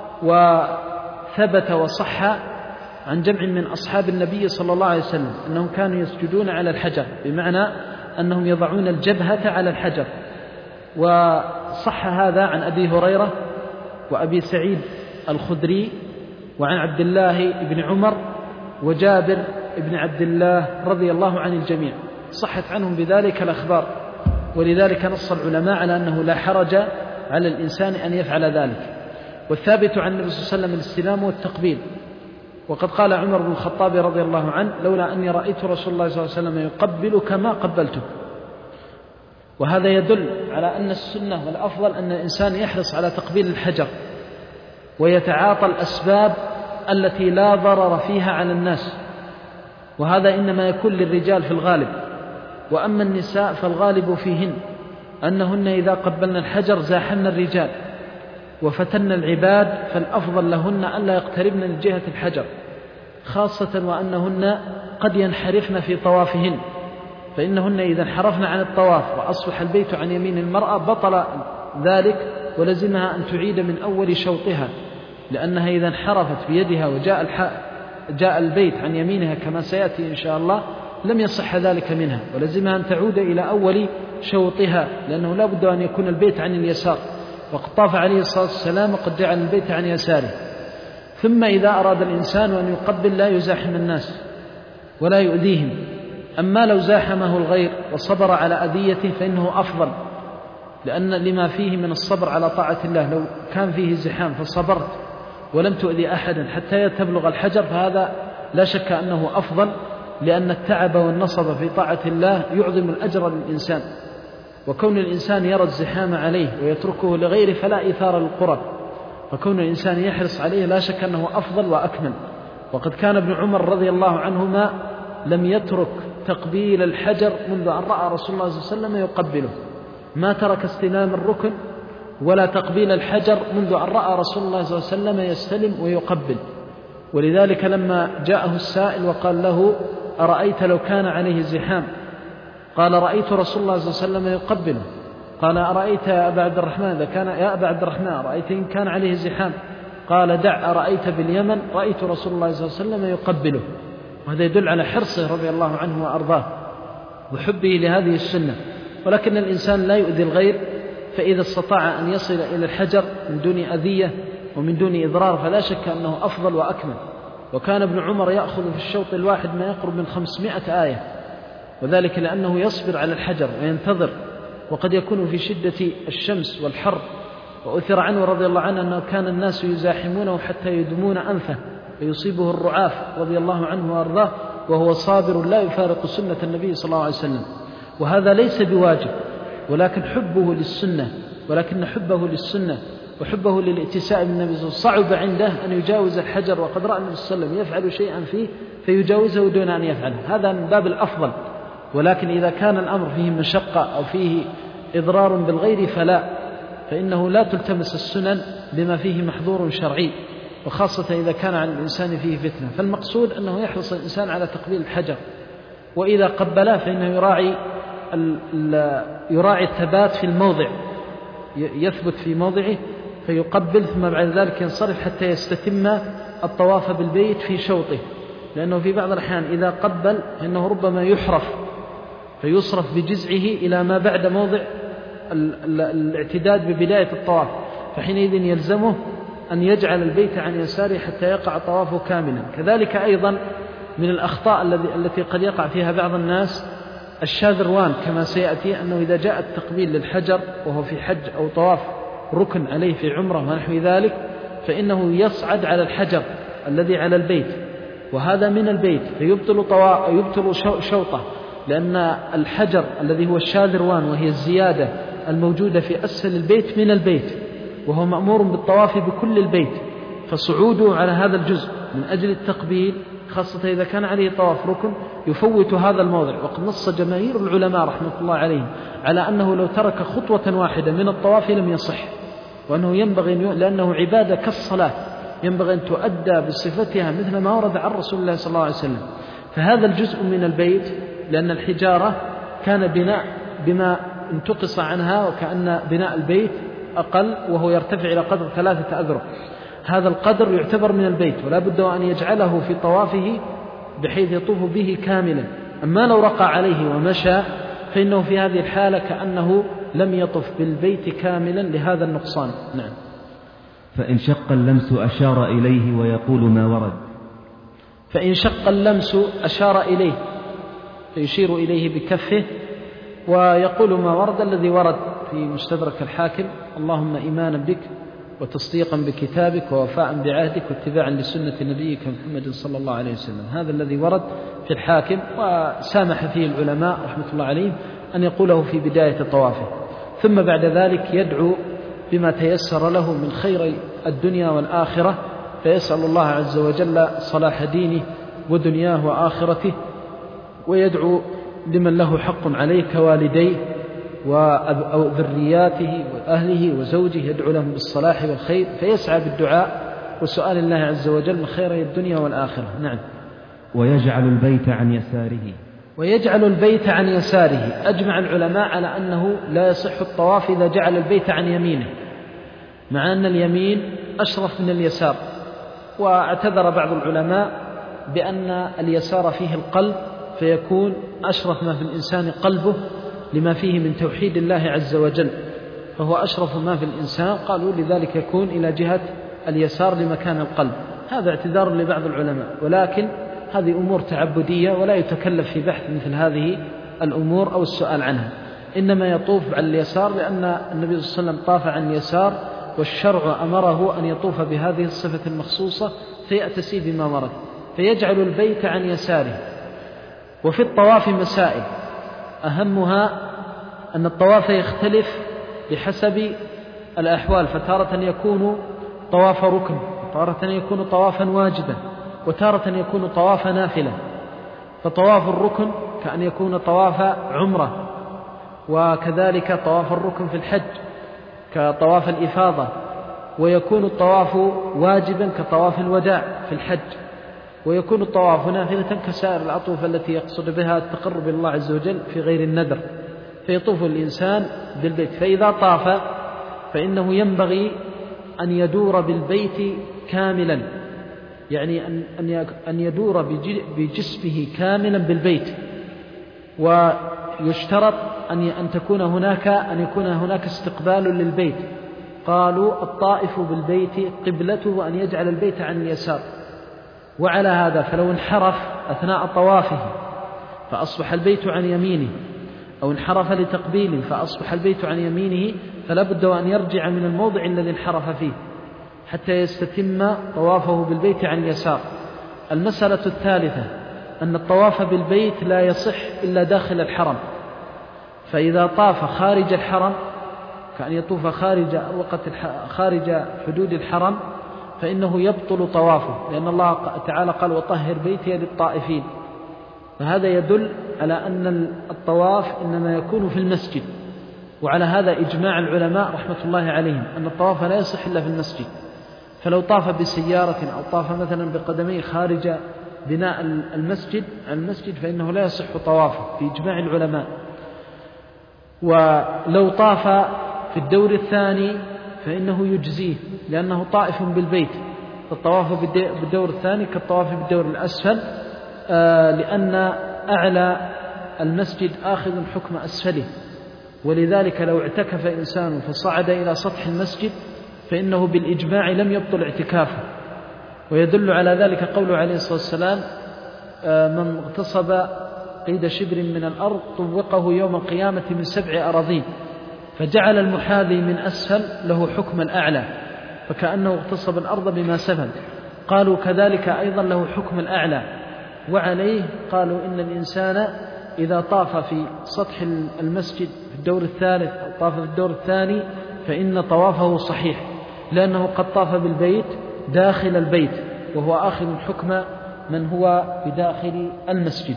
وثبت وصح عن جمع من أصحاب النبي صلى الله عليه وسلم أنهم كانوا يسجدون على الحجر، بمعنى أنهم يضعون الجبهة على الحجر. وصح هذا عن أبي هريرة وأبي سعيد الخدري وعن عبد الله بن عمر وجابر بن عبد الله رضي الله عن الجميع، صحت عنهم بذلك الأخبار. ولذلك نص العلماء على أنه لا حرج على الإنسان أن يفعل ذلك. والثابت عن النبي صلى الله عليه وسلم الاستلام والتقبيل. وقد قال عمر بن الخطاب رضي الله عنه: لولا أني رأيت رسول الله صلى الله عليه وسلم يقبلك ما قبلتك. وهذا يدل على أن السنة والأفضل أن الإنسان يحرص على تقبيل الحجر ويتعاطى الأسباب التي لا ضرر فيها على الناس، وهذا إنما يكون للرجال في الغالب. وأما النساء فالغالب فيهن أنهن إذا قبلن الحجر زاحمن الرجال وفتن العباد، فالأفضل لهن ألا يقتربن من جهة الحجر، خاصة وأنهن قد ينحرفن في طوافهن، فإنهن إذا انحرفن عن الطواف وأصبح البيت عن يمين المرأة بطل ذلك، ولزمها أن تعيد من أول شوطها، لأنها إذا انحرفت بيدها وجاء البيت عن يمينها كما سيأتي إن شاء الله لم يصح ذلك منها، ولزمها أن تعود إلى أول شوطها، لأنه لا بد أن يكون البيت عن اليسار، وقد طاف عليه الصلاة والسلام وقد جعل البيت عن يساره. ثم إذا أراد الإنسان أن يقبل لا يزاحم الناس ولا يؤذيهم. أما لو زاحمه الغير وصبر على أذيته فإنه أفضل، لأن لما فيه من الصبر على طاعة الله. لو كان فيه زحام فصبرت ولم تؤذي أحدا حتى تبلغ الحجر فهذا لا شك أنه أفضل، لأن التعب والنصب في طاعة الله يعظم الأجر للإنسان. وكون الإنسان يرى الزحام عليه ويتركه لغيره فلا إثار للقرب، فكون الإنسان يحرص عليه لا شك أنه أفضل وأكمل. وقد كان ابن عمر رضي الله عنهما لم يترك تقبيل الحجر منذ أن رأى رسول الله صلى الله عليه وسلم يقبله، ما ترك استلام الركن ولا تقبيل الحجر منذ أن رأى رسول الله صلى الله عليه وسلم يستلم ويقبل. ولذلك لما جاءه السائل وقال له: أرأيت لو كان عليه زحام؟ قال: رأيت رسول الله صلى الله عليه وسلم يقبله. قال: أرأيت يا أبا عبد الرحمن إذا كان يا أبا عبد الرحمن أرأيت إن كان عليه زحام؟ قال: دع، أرأيت باليمن رأيت رسول الله صلى الله عليه وسلم يقبله. وهذا يدل على حرصه رضي الله عنه وأرضاه وحبه لهذه السنة. ولكن الإنسان لا يؤذي الغير، فإذا استطاع أن يصل إلى الحجر من دون أذية ومن دون إضرار فلا شك أنه أفضل وأكمل. وكان ابن عمر يأخذ في الشوط الواحد ما يقرب من 500 آية، وذلك لأنه يصبر على الحجر وينتظر، وقد يكون في شدة الشمس والحر. وأثر عنه رضي الله عنه أنه كان الناس يزاحمونه حتى يدمون أنفه فيصيبه الرعاف رضي الله عنه وأرضاه، وهو صابر لا يفارق سنة النبي صلى الله عليه وسلم. وهذا ليس بواجب، ولكن حبه للسنة وحبه للاتساء بالنبي صعب عنده أن يجاوز الحجر، وقد رأى النبي صلى الله عليه وسلم يفعل شيئا فيه فيجاوزه دون أن يفعله، هذا من باب الأفضل. ولكن إذا كان الأمر فيه مشقة أو فيه إضرار بالغير فإنه لا تلتمس السنن بما فيه محظور شرعي، وخاصة إذا كان عن الإنسان فيه فتنة. فالمقصود أنه يحرص الإنسان على تقبيل الحجر، وإذا قبله فإنه يراعي الثبات في الموضع، يثبت في موضعه فيقبل ثم بعد ذلك ينصرف حتى يستتم الطواف بالبيت في شوطه، لأنه في بعض الأحيان إذا قبل فإنه ربما يحرف فيصرف بجزعه إلى ما بعد موضع الاعتداد ببداية الطواف، فحينئذ يلزمه أن يجعل البيت عن يساره حتى يقع طوافه كاملا. كذلك أيضا من الأخطاء التي قد يقع فيها بعض الناس الشاذروان، كما سيأتي أنه إذا جاء التقبيل للحجر وهو في حج أو طواف ركن عليه في عمره ونحو ذلك، فإنه يصعد على الحجر الذي على البيت، وهذا من البيت، فيبطل شوطه، لأن الحجر الذي هو الشاذروان وهي الزيادة الموجودة في أسفل البيت من البيت، وهو مأمور بالطواف بكل البيت، فصعوده على هذا الجزء من أجل التقبيل خاصة إذا كان عليه طواف ركن يفوت هذا الموضع. وقد نص جماهير العلماء رحمة الله عليهم على أنه لو ترك خطوة واحدة من الطواف لم يصح، وأنه ينبغي لأنه عبادة كالصلاة ينبغي أن تؤدى بصفتها مثل ما ورد عن رسول الله صلى الله عليه وسلم. فهذا الجزء من البيت، لأن الحجارة كان بناء بما انتقص عنها، وكأن بناء البيت أقل وهو يرتفع إلى قدر 3 أذرع، هذا القدر يعتبر من البيت، ولا بد أن يجعله في طوافه بحيث يطوف به كاملا. أما لو رقى عليه ومشى فإنه في هذه الحالة كأنه لم يطف بالبيت كاملا لهذا النقصان. نعم. فإن شق اللمس أشار إليه ويقول ما ورد. فإن شق اللمس أشار إليه فيشير إليه بكفه ويقول ما ورد، الذي ورد في مستدرك الحاكم: اللهم إيمانا بك وتصديقا بكتابك ووفاء بعهدك واتباعا لسنة نبيك محمد صلى الله عليه وسلم. هذا الذي ورد في الحاكم، وسامح فيه العلماء رحمة الله عليهم أن يقوله في بداية طوافه، ثم بعد ذلك يدعو بما تيسر له من خير الدنيا والآخرة، فيسأل الله عز وجل صلاح دينه ودنياه وآخرته، ويدعو لمن له حق عليه كوالديه أو ذرياته وأهله وزوجه، يدعو لهم بالصلاح والخير، فيسعى بالدعاء وسؤال الله عز وجل من خير الدنيا والآخرة. نعم. ويجعل البيت عن يساره. ويجعل البيت عن يساره. أجمع العلماء على أنه لا يصح الطواف إذا جعل البيت عن يمينه، مع أن اليمين أشرف من اليسار، واعتذر بعض العلماء بأن اليسار فيه القلب، فيكون أشرف ما في الإنسان قلبه لما فيه من توحيد الله عز وجل، فهو أشرف ما في الإنسان، قالوا لذلك يكون إلى جهة اليسار لمكان القلب. هذا اعتذار لبعض العلماء، ولكن هذه أمور تعبدية ولا يتكلف في بحث مثل هذه الأمور أو السؤال عنها، إنما يطوف على اليسار لأن النبي صلى الله عليه وسلم طاف عن اليسار، والشرع أمره أن يطوف بهذه الصفة المخصوصة فيأتسي بما ورد، فيجعل البيت عن يساره. وفي الطواف مسائل، أهمها أن الطواف يختلف بحسب الأحوال، فتارة يكون طواف ركن، وتارة يكون طوافا واجبا، وتارة يكون طواف نافلة. فطواف الركن كأن يكون طواف عمرة، وكذلك طواف الركن في الحج كطواف الإفاضة، ويكون الطواف واجبا كطواف الوداع في الحج، ويكون الطواف نافلة كسائر الأطوفة التي يقصد بها التقرب إلى الله عز وجل في غير النذر، فيطوف الإنسان بالبيت. فإذا طاف فإنه ينبغي أن يدور بالبيت كاملا، يعني أن يدور بجسمه كاملا بالبيت، ويشترط أن يكون هناك استقبال للبيت. قالوا الطائف بالبيت قبلته وأن يجعل البيت عن اليسار. وعلى هذا فلو انحرف أثناء طوافه فأصبح البيت عن يمينه، أو انحرف لتقبيله فأصبح البيت عن يمينه، فلا بد أن يرجع من الموضع الذي انحرف فيه حتى يستتم طوافه بالبيت عن اليسار. المسألة الثالثة أن الطواف بالبيت لا يصح إلا داخل الحرم، فإذا طاف خارج الحرم كأن يطوف خارج حدود الحرم فإنه يبطل طوافه، لأن الله تعالى قال وطهر بيتي للطائفين، فهذا يدل على أن الطواف إنما يكون في المسجد. وعلى هذا إجماع العلماء رحمة الله عليهم أن الطواف لا يصح إلا في المسجد، فلو طاف بسيارة أو طاف مثلا بقدميه خارج بناء المسجد فإنه لا يصح طوافه في إجماع العلماء. ولو طاف في الدور الثاني فإنه يجزيه لأنه طائف بالبيت. الطواف بالدور الثاني كالطواف بالدور الأسفل، لأن أعلى المسجد آخذ حكم أسفله، ولذلك لو اعتكف إنسان فصعد إلى سطح المسجد فإنه بالإجماع لم يبطل اعتكافه. ويدل على ذلك قوله عليه الصلاة والسلام: من اغتصب قيد شبر من الأرض طوقه يوم القيامة من 7 أراضين، فجعل المحاذي من أسفل له حكم الأعلى، فكأنه اغتصب الأرض بما سفل. قالوا كذلك أيضا له حكم الأعلى. وعليه قالوا إن الإنسان إذا طاف في سطح المسجد في الدور الثالث أو طاف في الدور الثاني فإن طوافه صحيح، لأنه قد طاف بالبيت داخل البيت، وهو آخذ حكم من هو بداخل المسجد.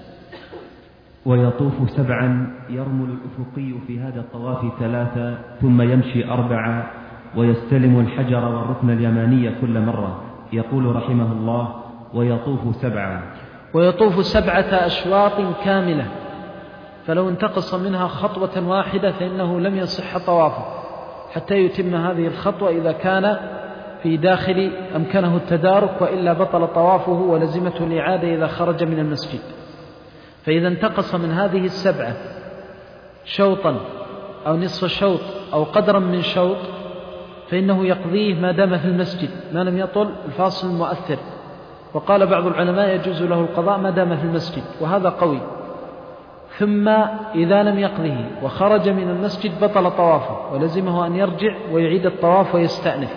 ويطوف 7 يرمل الأفقي في هذا الطواف 3 ثم يمشي 4 ويستلم الحجر والركن اليماني كل مرة. يقول رحمه الله: ويطوف 7. ويطوف 7 أشواط كاملة، فلو انتقص منها خطوة واحدة فإنه لم يصح طوافه حتى يتم هذه الخطوة إذا كان في داخل أمكنه التدارك، وإلا بطل طوافه ولزمته الإعادة إذا خرج من المسجد. فإذا انتقص من هذه 7 شوطا أو نصف شوط أو قدرا من شوط فإنه يقضيه ما دام في المسجد ما لم يطل الفاصل المؤثر. وقال بعض العلماء يجوز له القضاء ما دام في المسجد، وهذا قوي. ثم إذا لم يقضه وخرج من المسجد بطل طوافه ولزمه أن يرجع ويعيد الطواف ويستأنف.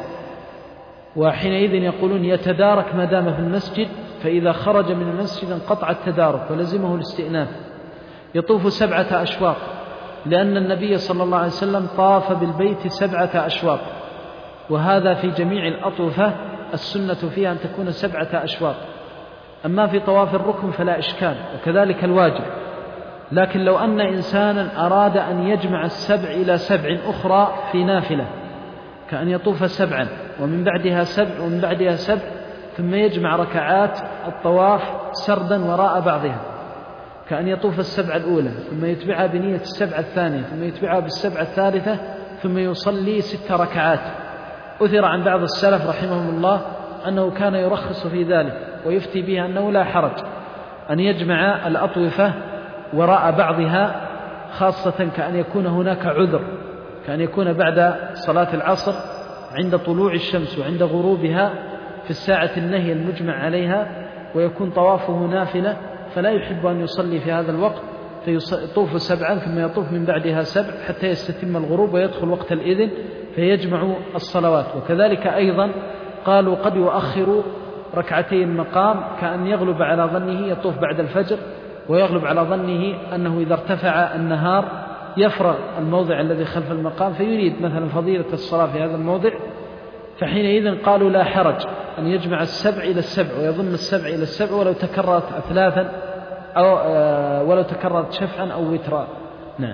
وحينئذ يقولون يتدارك ما دام في المسجد، فإذا خرج من المسجد انقطع التدارك ولزمه الاستئناف. يطوف 7 أشواط، لأن النبي صلى الله عليه وسلم طاف بالبيت 7 أشواط، وهذا في جميع الأطوفة السنة فيها أن تكون 7 أشواط. أما في طواف الركن فلا إشكال، وكذلك الواجب. لكن لو أن إنسانا أراد أن يجمع 7 إلى 7 أخرى في نافلة، كأن يطوف 7 ومن بعدها 7 ومن بعدها 7 ثم يجمع ركعات الطواف سردا وراء بعضها، كأن يطوف 7 الأولى ثم يتبعها بنية 7 الثانية ثم يتبعها 7 الثالثة ثم يصلي 6 ركعات. أثر عن بعض السلف رحمهم الله أنه كان يرخص في ذلك ويفتي به أنه لا حرج أن يجمع الأطوفة وراء بعضها، خاصة كأن يكون هناك عذر، كأن يكون بعد صلاة العصر عند طلوع الشمس وعند غروبها في الساعة النهي المجمع عليها، ويكون طوافه نافلة فلا يحب أن يصلي في هذا الوقت، فيطوف 7 ثم يطوف من بعدها 7 حتى يستتم الغروب ويدخل وقت الإذن فيجمع الصلوات. وكذلك أيضا قالوا قد يؤخر 2 المقام، كأن يغلب على ظنه يطوف بعد الفجر، ويغلب على ظنه أنه إذا ارتفع النهار يفرغ الموضع الذي خلف المقام فيريد مثلا فضيلة الصلاة في هذا الموضع، فحينئذ قالوا لا حرج أن يجمع 7 إلى 7 ويضم 7 إلى 7 ولو تكررت 3 أو ولو تكررت شفعا أو وترا. نعم.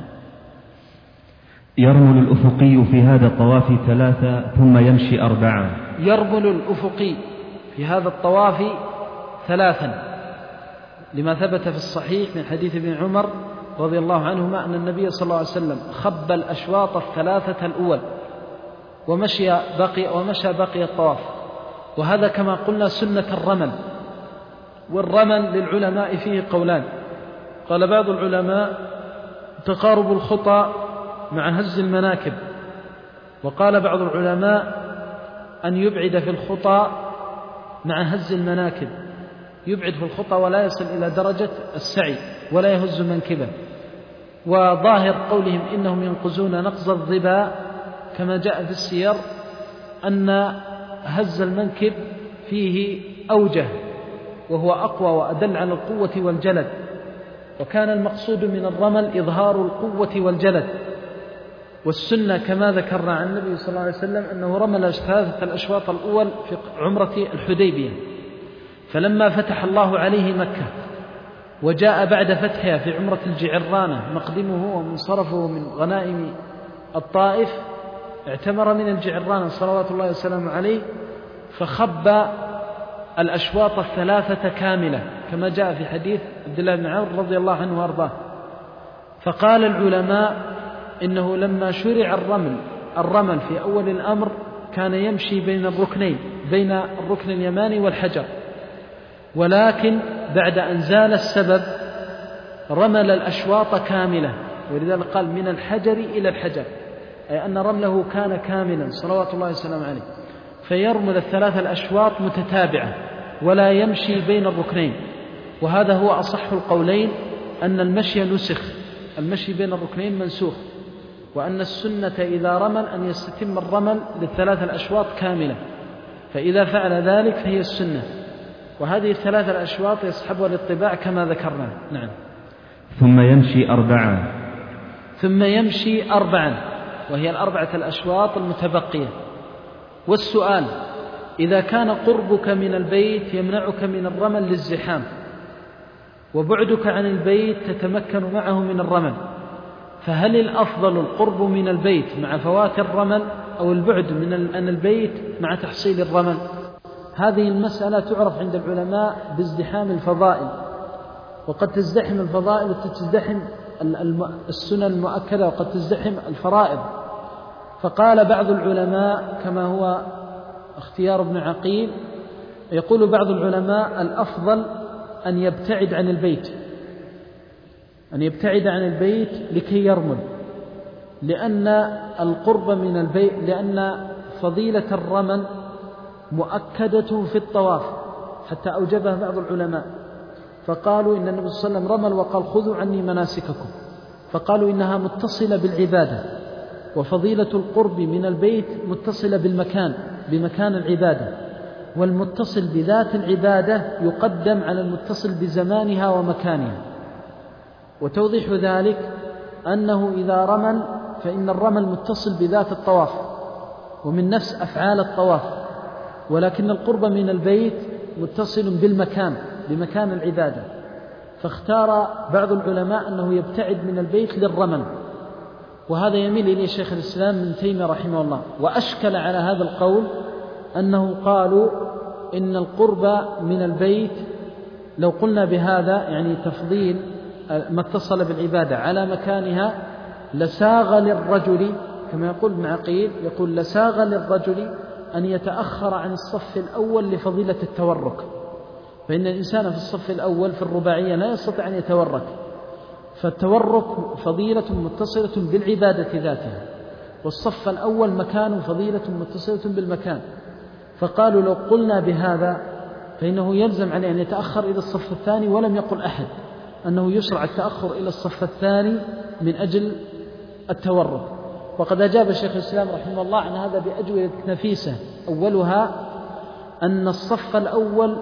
يرمل الأفقي في هذا الطواف 3 ثم يمشي 4. يرمل الأفقي في هذا الطواف 3 لما ثبت في الصحيح من حديث ابن عمر رضي الله عنهما أن النبي صلى الله عليه وسلم خب الأشواط 3 الأول ومشى باقي الطواف. وهذا كما قلنا سنة الرمل. والرمل للعلماء فيه قولان. قال بعض العلماء تقارب الخطى مع هز المناكب، وقال بعض العلماء أن يبعد في الخطى مع هز المناكب، يبعد في الخطى ولا يصل إلى درجة السعي ولا يهز منكبه. وظاهر قولهم إنهم ينقزون نقز الظبا كما جاء في السير أن هز المنكب فيه أوجه وهو أقوى وأدل على القوة والجلد، وكان المقصود من الرمل إظهار القوة والجلد. والسنة كما ذكرنا عن النبي صلى الله عليه وسلم أنه رمل 3 الأشواط الأول في عمرة الحديبية، فلما فتح الله عليه مكة وجاء بعد فتحها في عمرة الجعرانة مقدمه ومنصرفه من غنائم الطائف، اعتمر من الجعرانة صلوات الله وسلامه عليه فخب الأشواط 3 كاملة كما جاء في حديث عبد الله بن عمرو رضي الله عنه وارضاه. فقال العلماء إنه لما شرع الرمل الرمل في أول الأمر كان يمشي بين الركنين، بين الركن اليماني والحجر، ولكن بعد أن زال السبب رمل الأشواط كاملة، ولذلك قال من الحجر إلى الحجر، أي أن رمله كان كاملا صلوات الله وسلامه عليه، فيرمل الثلاث الأشواط متتابعة ولا يمشي بين الركنين. وهذا هو أصح القولين، أن المشي نسخ، المشي بين الركنين منسوخ، وأن السنة إذا رمل أن يستتم الرمل للثلاث الأشواط كاملة، فإذا فعل ذلك فهي السنة. وهذه الثلاث الأشواط يصحبها الاطباع كما ذكرنا. نعم. ثم يمشي أربعا. ثم يمشي أربعا، وهي الأربعة الأشواط المتبقية. والسؤال: إذا كان قربك من البيت يمنعك من الرمل للزحام، وبعدك عن البيت تتمكن معه من الرمل، فهل الأفضل القرب من البيت مع فوات الرمل، أو البعد عن البيت مع تحصيل الرمل؟ هذه المسألة تعرف عند العلماء بازدحام الفضائل، وقد تزدحم الفضائل وتزدحم السنن المؤكدة، وقد تزدحم الفرائض. فقال بعض العلماء كما هو اختيار ابن عقيل، يقول بعض العلماء الأفضل أن يبتعد عن البيت، أن يبتعد عن البيت لكي يرمل، لأن القرب من البيت، لأن فضيلة الرمل مؤكدة في الطواف، حتى أوجبها بعض العلماء، فقالوا إن النبي صلى الله عليه وسلم رمل وقال خذوا عني مناسككم، فقالوا إنها متصلة بالعبادة، وفضيلة القرب من البيت متصلة بمكان العبادة، والمتصل بذات العبادة يقدم على المتصل بزمانها ومكانها. وتوضيح ذلك أنه إذا رمل فإن الرمل متصل بذات الطواف ومن نفس أفعال الطواف، ولكن القرب من البيت متصل بمكان العبادة، فاختار بعض العلماء أنه يبتعد من البيت للرمل، وهذا يميل إليه شيخ الإسلام ابن تيمية رحمه الله. وأشكل على هذا القول أنه قالوا إن القرب من البيت لو قلنا بهذا يعني تفضيل ما اتصل بالعبادة على مكانها لساغ للرجل، كما يقول ابن عقيل، يقول لساغ للرجل أن يتأخر عن الصف الأول لفضيلة التورك، فإن الإنسان في الصف الأول في الرباعية لا يستطيع أن يتورك، فالتورك فضيلة متصلة بالعبادة ذاتها، والصف الأول مكان فضيلة متصلة بالمكان. فقالوا لو قلنا بهذا فإنه يلزم عليه أن يتأخر إلى الصف الثاني، ولم يقل أحد أنه يشرع التأخر إلى الصف الثاني من أجل التورك. وقد أجاب شيخ الإسلام رحمه الله عن هذا بأجوبة نفيسة، أولها أن الصف الأول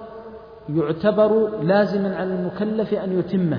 يعتبر لازما على المكلف أن يتمه،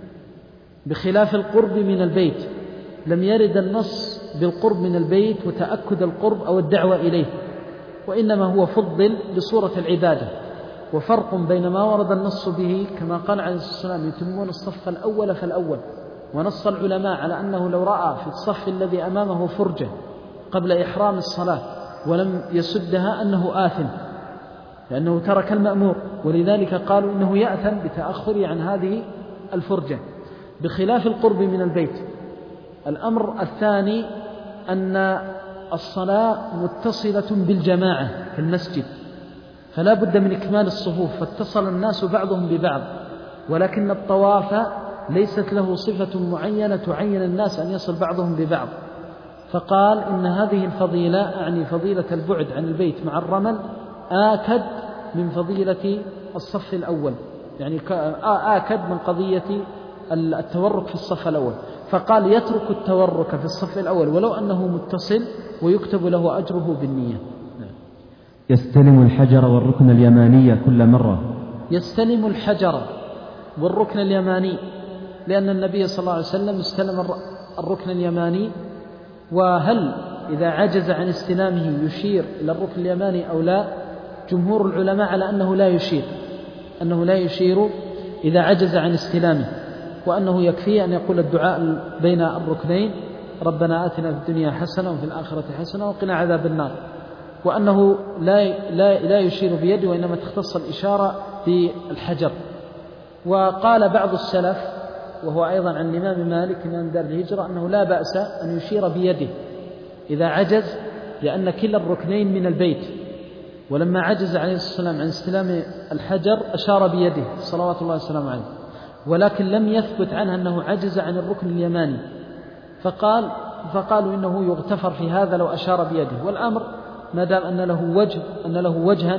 بخلاف القرب من البيت، لم يرد النص بالقرب من البيت وتأكد القرب أو الدعوة إليه، وإنما هو فضل بصورة العبادة. وفرق بين ما ورد النص به كما قال عليه الصلاة والسلام يتمون الصف الأول فالأول، ونص العلماء على أنه لو رأى في الصف الذي أمامه فرجة قبل إحرام الصلاة ولم يسدها أنه آثم، لأنه ترك المأمور، ولذلك قالوا إنه يأثم بتأخره عن هذه الفرجة، بخلاف القرب من البيت. الأمر الثاني أن الصلاة متصلة بالجماعة في المسجد، فلا بد من إكمال الصفوف، فاتصل الناس بعضهم ببعض، ولكن الطواف ليست له صفة معينة تعين الناس أن يصل بعضهم ببعض، فقال إن هذه الفضيلة أعني فضيلة البعد عن البيت مع الرمل آكد من فضيلة الصف الأول، يعني آكد من قضية التورك في الصف الأول، فقال يترك التورك في الصف الأول ولو أنه متصل ويكتب له أجره بالنية. يستلم الحجر والركن اليماني كل مرة. يستلم الحجر والركن اليماني، لأن النبي صلى الله عليه وسلم استلم الركن اليماني. وهل إذا عجز عن استلامه يشير إلى الركن اليماني أو لا؟ جمهور العلماء على أنه لا يشير إذا عجز عن استلامه، وأنه يكفي أن يقول الدعاء بين الركنين ربنا آتنا في الدنيا حسنة وفي الآخرة حسنة وقنا عذاب النار، وأنه لا يشير بيده، وإنما تختص الإشارة بالحجر. وقال بعض السلف وهو أيضا عن الإمام مالك إمام دار الهجرة أنه لا بأس أن يشير بيده، إذا عجز، لأن كلا الركنين من البيت، ولما عجز عليه الصلاة والسلام عن استلام الحجر أشار بيده صلوات الله وسلامه عليه، ولكن لم يثبت عنه أنه عجز عن الركن اليماني، فقالوا إنه يغتفر في هذا لو أشار بيده. والأمر ما دام أن له وجها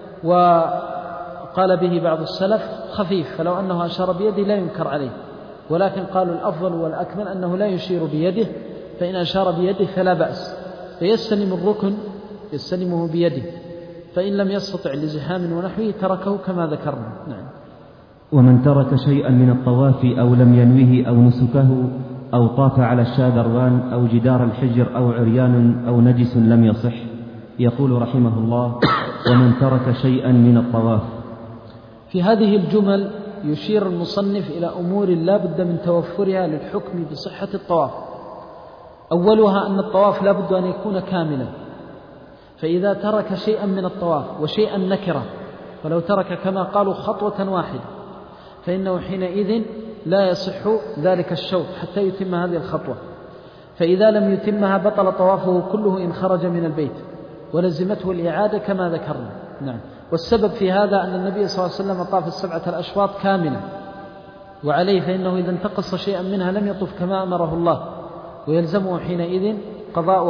وقال به بعض السلف خفيف، فلو أنه أشار بيده لا ينكر عليه، ولكن قالوا الأفضل والأكمل أنه لا يشير بيده، فإن أشار بيده فلا بأس، فيستلم الركن يستلمه بيده، فإن لم يستطع لزحام ونحوه تركه كما ذكرنا. نعم. ومن ترك شيئا من الطواف أو لم ينوه أو نسكه أو طاف على الشاذروان أو جدار الحجر أو عريان أو نجس لم يصح. يقول رحمه الله: ومن ترك شيئا من الطواف. في هذه الجمل يشير المصنف إلى أمور لا بد من توفرها للحكم بصحة الطواف. أولها أن الطواف لا بد أن يكون كاملا، فإذا ترك شيئا من الطواف وشيئا نكرة، فلو ترك كما قالوا خطوة واحدة فإنه حينئذ لا يصح ذلك الشوط حتى يتم هذه الخطوة، فإذا لم يتمها بطل طوافه كله إن خرج من البيت، ولزمته الإعادة كما ذكرنا. نعم. والسبب في هذا أن النبي صلى الله عليه وسلم طاف السبعة الأشواط كاملة، وعليه فإنه إذا انتقص شيئا منها لم يطف كما أمره الله، ويلزمه حينئذ قضاء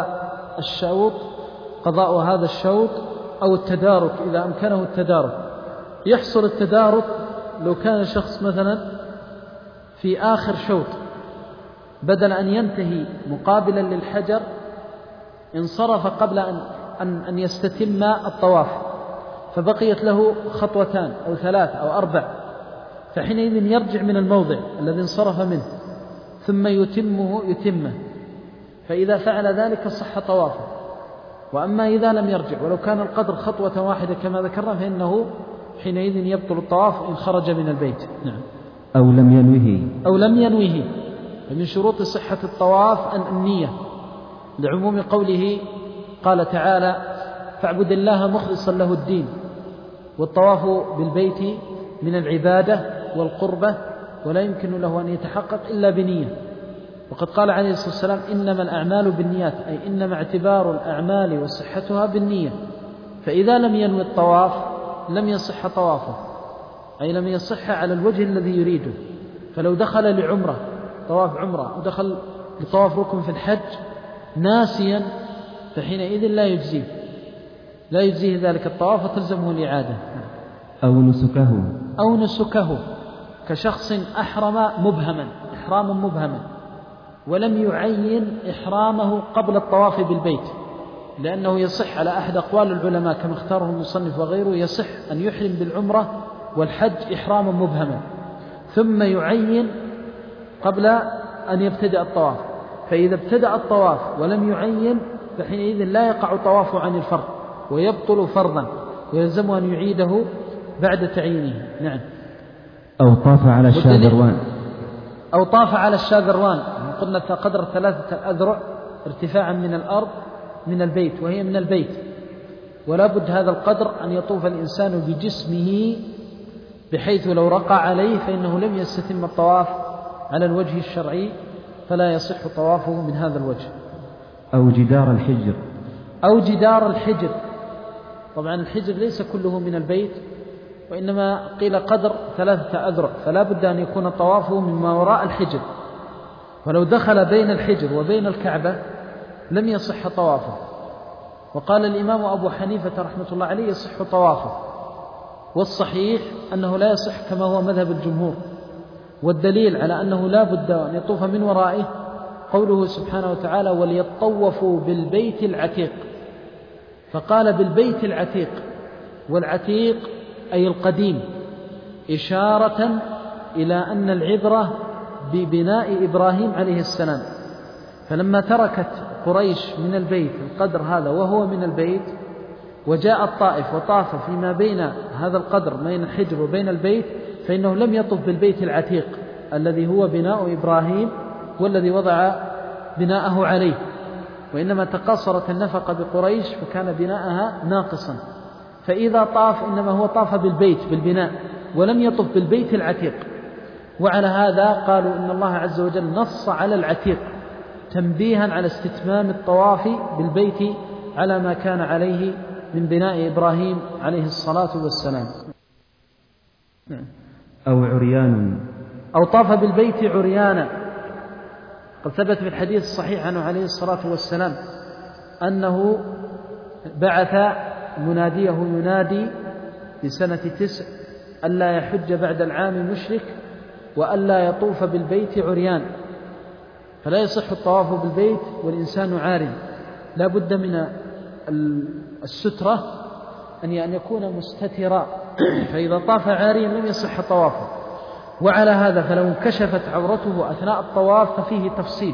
هذا الشوط أو التدارك إذا أمكنه التدارك. يحصل التدارك لو كان شخص مثلا في آخر شوط، بدل أن ينتهي مقابلا للحجر انصرف قبل أن يستتم الطواف، فبقيت له خطوتان أو 3 أو 4، فحينئذ يرجع من الموضع الذي انصرف منه ثم يتمه، فإذا فعل ذلك صح طوافه. وأما إذا لم يرجع ولو كان القدر خطوة واحدة كما ذكرنا فإنه حينئذ يبطل الطواف إن خرج من البيت. نعم. أو لم ينوه. فمن شروط صحة الطواف النية، لعموم قوله قال تعالى: فاعبد الله مخلصا له الدين. والطواف بالبيت من العبادة والقربة، ولا يمكن له أن يتحقق إلا بنية. وقد قال عليه الصلاة والسلام: إنما الأعمال بالنيات، أي إنما اعتبار الأعمال وصحتها بالنية. فإذا لم ينوي الطواف لم يصح طوافه، أي لم يصح على الوجه الذي يريده. فلو دخل لعمرة طواف عمرة ودخل لطواف ركن في الحج ناسيا فحينئذ لا يجزيه ذلك الطواف وتلزمه الإعادة. أو نسكه كشخص أحرم إحراما مبهما ولم يعين إحرامه قبل الطواف بالبيت، لأنه يصح على أحد أقوال العلماء كما اختاره المصنف وغيره، يصح أن يحرم بالعمرة والحج إحراما مبهما ثم يعين قبل أن يبتدأ الطواف. فإذا ابتدأ الطواف ولم يعين فحينئذ لا يقع طوافه عن الفرض ويبطل فرضا، ويلزم أن يعيده بعد تعيينه. نعم. أو طاف على الشاذروان، قلنا قدر 3 أذرع ارتفاعا من الأرض من البيت، وهي من البيت، ولا بد هذا القدر أن يطوف الإنسان بجسمه بحيث لو رقع عليه فإنه لم يستتم الطواف على الوجه الشرعي، فلا يصح طوافه من هذا الوجه. أو جدار الحجر. طبعا الحجر ليس كله من البيت، وإنما قيل قدر 3 أذرع، فلا بد أن يكون طوافه مما وراء الحجر، فلو دخل بين الحجر وبين الكعبة لم يصح طوافه. وقال الإمام أبو حنيفة رحمة الله عليه: يصح طوافه، والصحيح أنه لا يصح كما هو مذهب الجمهور. والدليل على أنه لا بد أن يطوف من ورائه قوله سبحانه وتعالى: وليطوفوا بالبيت العتيق. فقال بالبيت العتيق، والعتيق أي القديم، إشارة إلى أن العبرة ببناء إبراهيم عليه السلام. فلما تركت قريش من البيت القدر هذا وهو من البيت، وجاء الطائف وطاف فيما بين هذا القدر بين الحجر وبين البيت، فإنه لم يطف بالبيت العتيق الذي هو بناء إبراهيم والذي وضع بناءه عليه، وإنما تقصرت النفقة بقريش فكان بناءها ناقصا. فإذا طاف إنما هو طاف بالبيت بالبناء ولم يطف بالبيت العتيق. وعلى هذا قالوا إن الله عز وجل نص على العتيق تنبيها على استتمام الطواف بالبيت على ما كان عليه من بناء إبراهيم عليه الصلاة والسلام. أو عريان، أو طاف بالبيت عريانا. قد ثبت في الحديث الصحيح عنه عليه الصلاة والسلام أنه بعث مناديه ينادي في سنة 9 ألا يحج بعد العام مشرك وألا يطوف بالبيت عريان. فلا يصح الطواف بالبيت والإنسان عار، لا بد من السترة أن يكون مستترا، فإذا طاف عاريا لم يصح طوافه. وعلى هذا فلو انكشفت عورته أثناء الطواف ففيه تفصيل.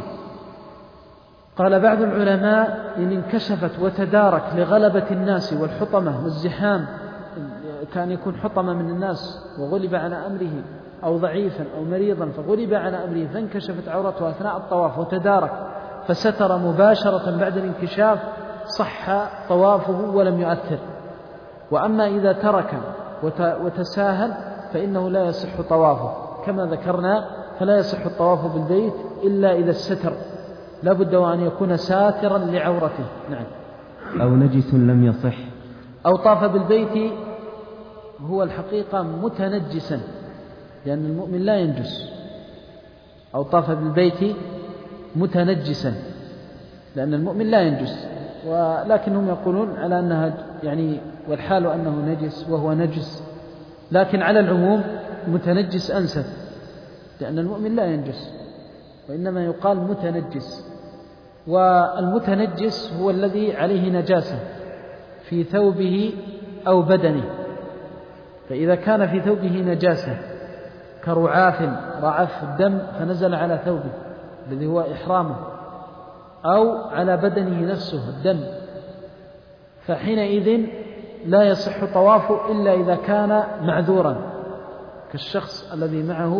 قال بعض العلماء إن انكشفت وتدارك لغلبة الناس والحطمة والزحام، كان يكون حطمة من الناس وغلب على أمره، أو ضعيفا أو مريضا فغلب على أمره فانكشفت عورته أثناء الطواف وتدارك فستر مباشرة بعد الانكشاف، صح طوافه ولم يؤثر. وأما إذا ترك وتساهل فإنه لا يصح طوافه، كما ذكرنا فلا يصح الطواف بالبيت إلا إذا الستر، لا بد وأن يكون ساترا لعورته. نعم. أو نجس لم يصح. أو طاف بالبيت هو الحقيقة متنجسا، لأن المؤمن لا ينجس. أو طاف بالبيت متنجسا، لأن المؤمن لا ينجس، ولكنهم يقولون على أنها يعني والحال أنه نجس وهو نجس، لكن على العموم متنجس أنسب، لأن المؤمن لا ينجس، وإنما يقال متنجس. والمتنجس هو الذي عليه نجاسة في ثوبه أو بدنه. فإذا كان في ثوبه نجاسة كرعاف رعف الدم فنزل على ثوبه الذي هو إحرامه، أو على بدنه نفسه الدم، فحينئذ لا يصح طوافه إلا إذا كان معذورا، كالشخص الذي معه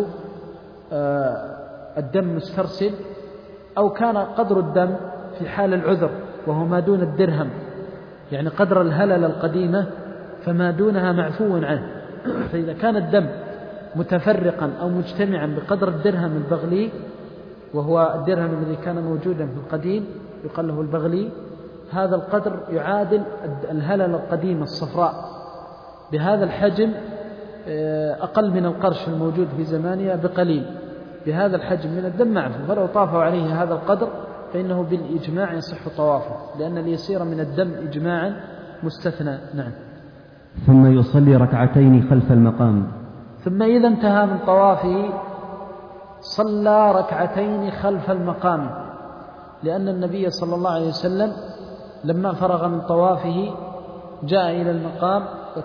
الدم مسترسل، أو كان قدر الدم في حال العذر وهو ما دون الدرهم، يعني قدر الهلل القديمة فما دونها معفو عنه. فإذا كان الدم متفرقا أو مجتمعا بقدر الدرهم البغلي، وهو الدرهم الذي كان موجودا في القديم يقال له البغلي، هذا القدر يعادل الهلل القديمة الصفراء بهذا الحجم، أقل من القرش الموجود في زمانها بقليل، بهذا الحجم من الدم معفو، فلو طافوا عليه هذا القدر فإنه بالإجماع يصح طوافه، لأن اليسير من الدم إجماعا مستثنى. نعم. ثم يصلي ركعتين خلف المقام. ثم إذا انتهى من طوافه صلى ركعتين خلف المقام، لأن النبي صلى الله عليه وسلم لما فرغ من طوافه جاء إلى المقام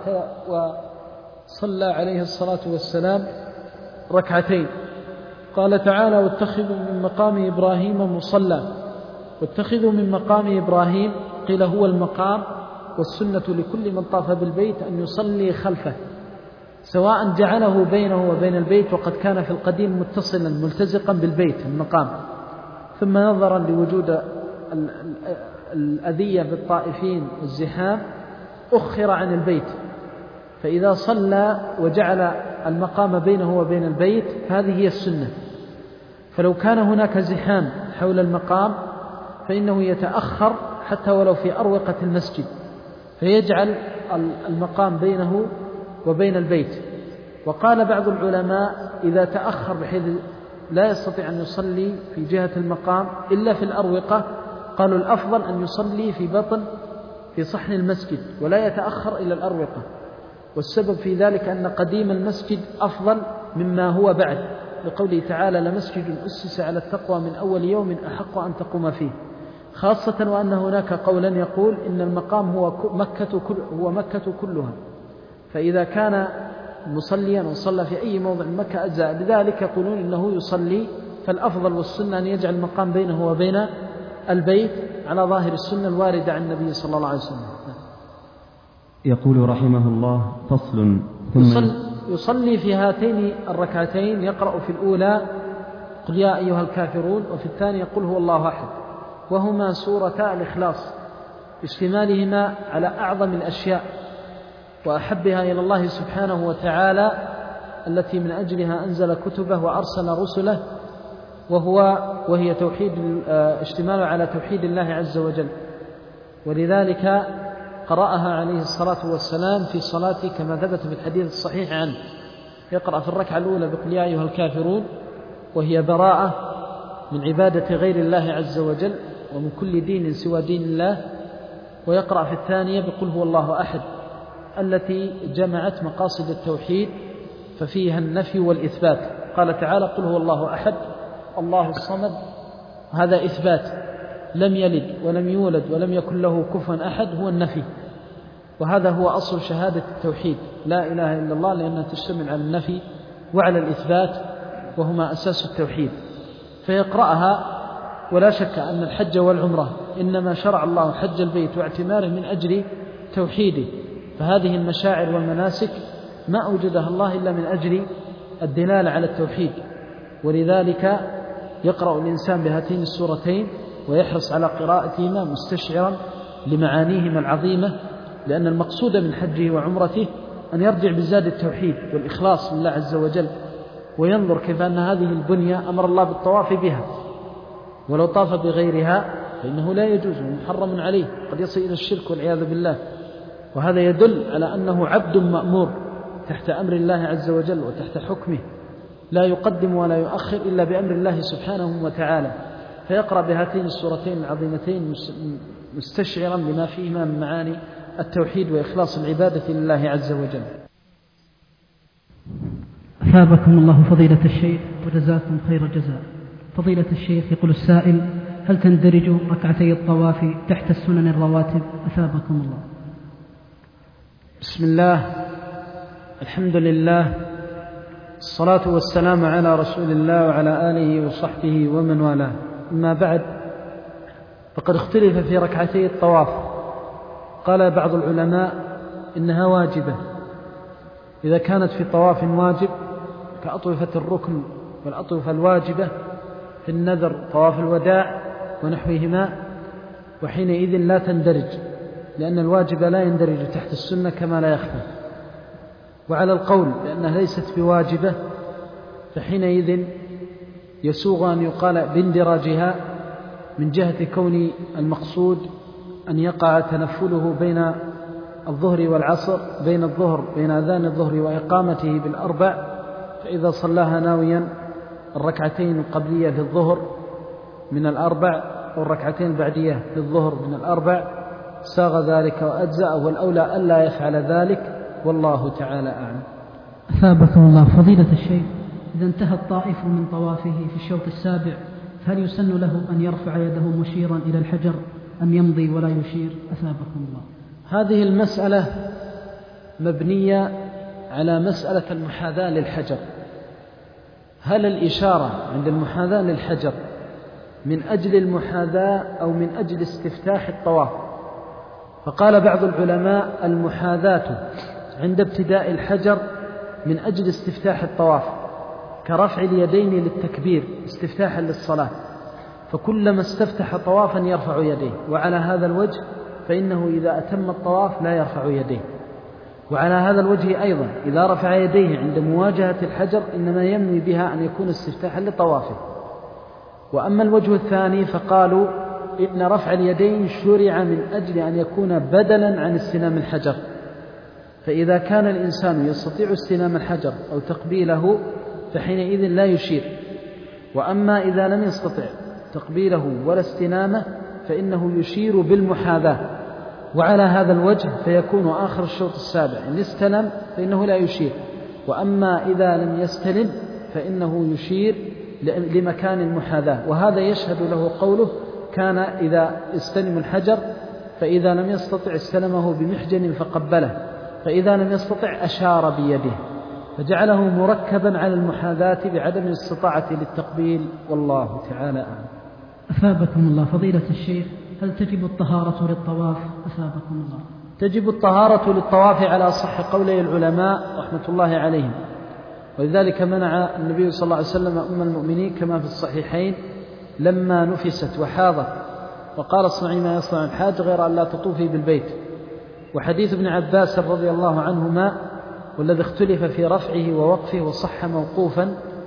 وصلى عليه الصلاة والسلام ركعتين. قال تعالى: واتخذوا من مقام إبراهيم مصلى. واتخذوا من مقام إبراهيم قيل هو المقام، والسنة لكل من طاف بالبيت أن يصلي خلفه، سواء جعله بينه وبين البيت، وقد كان في القديم متصلا ملتزقا بالبيت المقام، ثم نظرا لوجود الأذية بالطائفين والزحام أخر عن البيت، فإذا صلى وجعل المقام بينه وبين البيت هذه هي السنة. فلو كان هناك زحام حول المقام فإنه يتأخر حتى ولو في أروقة المسجد، فيجعل المقام بينه وبين البيت. وقال بعض العلماء إذا تأخر بحيث لا يستطيع أن يصلي في جهة المقام إلا في الأروقة، قالوا الأفضل أن يصلي في صحن المسجد ولا يتأخر إلى الأروقة. والسبب في ذلك أن قديم المسجد أفضل مما هو بعد، لقوله تعالى: لمسجد أسس على التقوى من أول يوم أحق أن تقوم فيه، خاصة وأن هناك قولا يقول إن المقام هو مكة كلها، فإذا كان مصليا وصلى في أي موضع مكة أجزاء، لذلك يقولون إنه يصلي، فالأفضل والسنة أن يجعل المقام بينه وبين البيت على ظاهر السنة الواردة عن النبي صلى الله عليه وسلم. يقول رحمه الله: فصل. يصلي في هاتين الركعتين، يقرأ في الأولى قل يا أيها الكافرون، وفي الثانية قل هو الله أحد، وهما سورتا الإخلاص، اشتمالهما على أعظم الأشياء وأحبها إلى الله سبحانه وتعالى، التي من أجلها أنزل كتبه وأرسل رسله، وهي اشتمال على توحيد الله عز وجل، ولذلك قرأها عليه الصلاة والسلام في صلاته كما ثبت في الحديث الصحيح عنه، يقرأ في الركعة الأولى بقل يا أيها الكافرون وهي براءة من عبادة غير الله عز وجل ومن كل دين سوى دين الله، ويقرأ في الثانية بقل هو الله أحد التي جمعت مقاصد التوحيد ففيها النفي والإثبات. قال تعالى قل هو الله أحد الله الصمد، هذا إثبات، لم يلد ولم يولد ولم يكن له كفوا أحد هو النفي، وهذا هو أصل شهادة التوحيد لا إله إلا الله، لأنها تشتمل على النفي وعلى الإثبات وهما أساس التوحيد. فيقرأها، ولا شك أن الحج والعمرة إنما شرع الله حج البيت واعتماره من أجل توحيده، فهذه المشاعر والمناسك ما أوجدها الله إلا من أجل الدلالة على التوحيد، ولذلك يقرأ الإنسان بهاتين السورتين ويحرص على قراءتهما مستشعرا لمعانيهما العظيمة، لأن المقصود من حجه وعمرته أن يرجع بزاد التوحيد والإخلاص لله عز وجل، وينظر كيف أن هذه البنية أمر الله بالطواف بها، ولو طاف بغيرها فإنه لا يجوز ومحرم عليه، قد يصل إلى الشرك والعياذ بالله. وهذا يدل على أنه عبد مأمور تحت أمر الله عز وجل وتحت حكمه، لا يقدم ولا يؤخر إلا بأمر الله سبحانه وتعالى. فيقرأ بهاتين السورتين العظيمتين مستشعرا بما فيهما من معاني التوحيد وإخلاص العبادة لله عز وجل. أثابكم الله فضيلة الشيخ وجزاكم خير الجزاء. فضيلة الشيخ يقول السائل: هل تندرج ركعتي الطواف تحت السنن الرواتب؟ أثابكم الله. بسم الله، الحمد لله، الصلاة والسلام على رسول الله وعلى آله وصحبه ومن والاه. أما بعد، فقد اختلف في ركعتي الطواف. قال بعض العلماء إنها واجبة إذا كانت في طواف واجب كأطوفة الركن والأطوفة الواجبة في النذر طواف الوداع ونحوهما، وحينئذ لا تندرج، لأن الواجب لا يندرج تحت السنة كما لا يخفى. وعلى القول بأنها ليست بواجبة فحينئذ يسوغ أن يقال باندراجها من جهة كون المقصود أن يقع تنفله بين الظهر والعصر، بين أذان الظهر وإقامته بالأربع، فإذا صلاها ناويا الركعتين القبلية في الظهر من الأربع والركعتين البعدية في الظهر من الأربع ساغ ذلك وأجزأ، والأولى ألا يفعل ذلك، والله تعالى أعلم. أثابكم الله فضيلة الشيخ، إذا انتهى الطائف من طوافه في الشوط السابع فهل يسن له أن يرفع يده مشيرا إلى الحجر أم يمضي ولا يشير؟ أثابكم الله. هذه المسألة مبنية على مسألة المحاذاة للحجر. هل الإشارة عند المحاذاة للحجر من أجل المحاذاة أو من أجل استفتاح الطواف؟ فقال بعض العلماء المحاذاة عند ابتداء الحجر من أجل استفتاح الطواف، كرفع اليدين للتكبير استفتاحا للصلاة، فكلما استفتح طوافا يرفع يديه، وعلى هذا الوجه فإنه إذا أتم الطواف لا يرفع يديه. وعلى هذا الوجه أيضا إذا رفع يديه عند مواجهة الحجر إنما ينوي بها أن يكون استفتاحا لطوافه. وأما الوجه الثاني فقالوا إن رفع اليدين شرع من أجل أن يكون بدلا عن استلام الحجر، فإذا كان الإنسان يستطيع استلام الحجر أو تقبيله فحينئذ لا يشير، وأما إذا لم يستطع تقبيله ولا استلامه فإنه يشير بالمحاذاة. وعلى هذا الوجه فيكون آخر الشوط السابع إن استلم فإنه لا يشير، وأما إذا لم يستلم فإنه يشير لمكان المحاذاة. وهذا يشهد له قوله كان إذا استلم الحجر فإذا لم يستطع استلمه بمحجن فقبله، فإذا لم يستطع أشار بيده، فجعله مركبا على المحاذاة بعدم الاستطاعة للتقبيل، والله تعالى أعلم. أثابكم الله فضيلة الشيخ، هل تجب الطهارة للطواف؟ أثابكم الله. تجب الطهارة للطواف على صح قولي العلماء رحمة الله عليهم، ولذلك منع النبي صلى الله عليه وسلم أم المؤمنين كما في الصحيحين لما نفست وحاضت وقال اصنعي ما يصنع الحاج غير أن لا تطوفي بالبيت. وحديث ابن عباس رضي الله عنهما والذي اختلف في رفعه ووقفه وصح موقوفا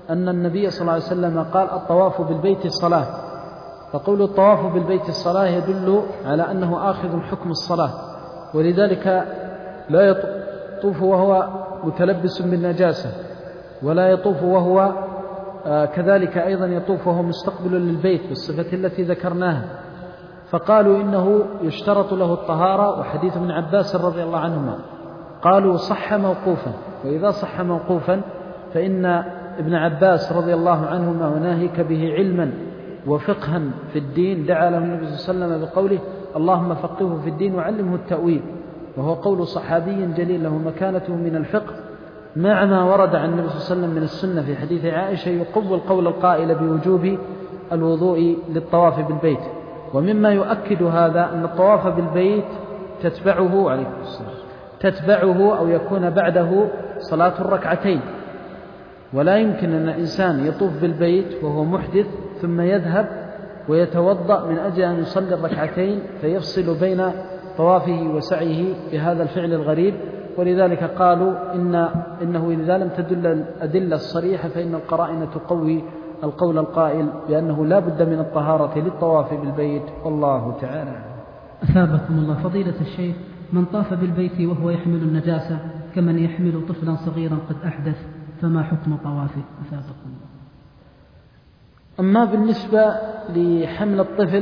أن النبي صلى الله عليه وسلم قال الطواف بالبيت الصلاة، فقول الطواف بالبيت الصلاة يدل على أنه آخذ حكم الصلاة، ولذلك لا يطوف وهو متلبس بالنجاسة، ولا يطوف وهو كذلك أيضا يطوف وهو مستقبل للبيت بالصفة التي ذكرناها. فقالوا إنه يشترط له الطهارة، وحديث ابن عباس رضي الله عنهما قالوا صح موقوفا، وإذا صح موقوفا فإن ابن عباس رضي الله عنهما وناهيك به علما وفقها في الدين دعا له النبي صلى الله عليه وسلم بقوله اللهم فقهه في الدين وعلمه التأويل، وهو قول صحابي جليل له مكانته من الفقه مع ما ورد عن النبي صلى الله عليه وسلم من السنة في حديث عائشة يقوي القول القائل بوجوب الوضوء للطواف بالبيت. ومما يؤكد هذا أن الطواف بالبيت تتبعه عليه السلام تتبعه أو يكون بعده صلاة الركعتين، ولا يمكن أن إنسان يطوف بالبيت وهو محدث ثم يذهب ويتوضأ من أجل أن يصلي الركعتين فيفصل بين طوافه وسعيه بهذا الفعل الغريب. ولذلك قالوا إنه إذا لم تدل الأدلة الصريحة فإن القرائن تقوي القول القائل بأنه لا بد من الطهارة للطواف بالبيت، والله تعالى. أثابكم الله فضيلة الشيخ، من طاف بالبيت وهو يحمل النجاسة كمن يحمل طفلا صغيرا قد أحدث، فما حكم طوافه؟ أثابكم الله. أما بالنسبة لحمل الطفل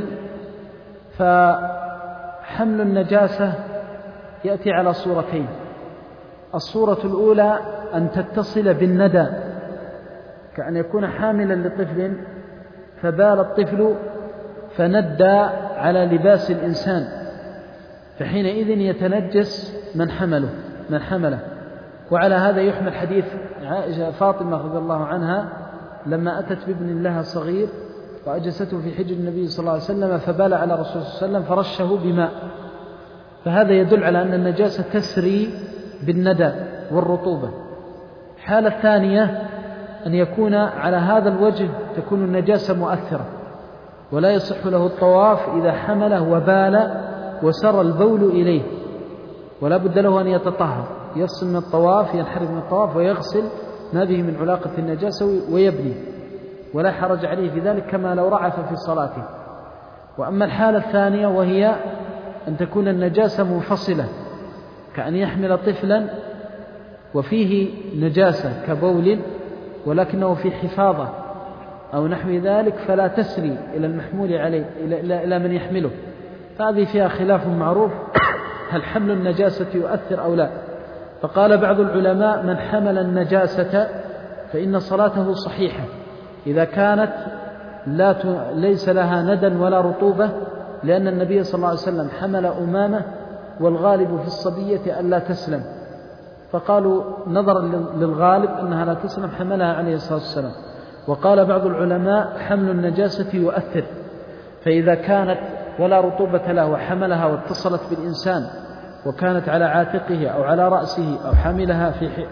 فحمل النجاسة يأتي على صورتين. الصورة الأولى أن تتصل بالندى، كأن يكون حاملا لطفل فبال الطفل فندى على لباس الإنسان، فحينئذ يتنجس من حمله. وعلى هذا يحمل حديث عائشة فاطمة رضي الله عنها لما أتت بابن لها صغير وأجسته في حجر النبي صلى الله عليه وسلم فبال على رسول الله صلى الله عليه وسلم فرشه بماء، فهذا يدل على أن النجاسة تسري بالندى والرطوبة. الحالة الثانية أن يكون على هذا الوجه تكون النجاسة مؤثرة، ولا يصح له الطواف إذا حمله وبال وسر البول إليه، ولا بد له أن يتطهر، يفصل من الطواف، ينحرف من الطواف ويغسل ما به من علاقة النجاسة ويبني، ولا حرج عليه في ذلك كما لو رعف في صلاته. وأما الحالة الثانية وهي أن تكون النجاسة منفصلة، كأن يحمل طفلا وفيه نجاسة كبول ولكنه في حفاظة أو نحو ذلك، فلا تسري إلى المحمول عليه إلى من يحمله، فهذه فيها خلاف معروف هل حمل النجاسة يؤثر أو لا. فقال بعض العلماء من حمل النجاسة فإن صلاته صحيحة إذا كانت ليس لها ندى ولا رطوبة، لأن النبي صلى الله عليه وسلم حمل أمامة والغالب في الصبية ألا تسلم، فقالوا نظرا للغالب أنها لا تسلم حملها عليه الصلاة والسلام. وقال بعض العلماء حمل النجاسة يؤثر، فإذا كانت ولا رطوبة له وحملها واتصلت بالإنسان وكانت على عاتقه أو على رأسه أو حملها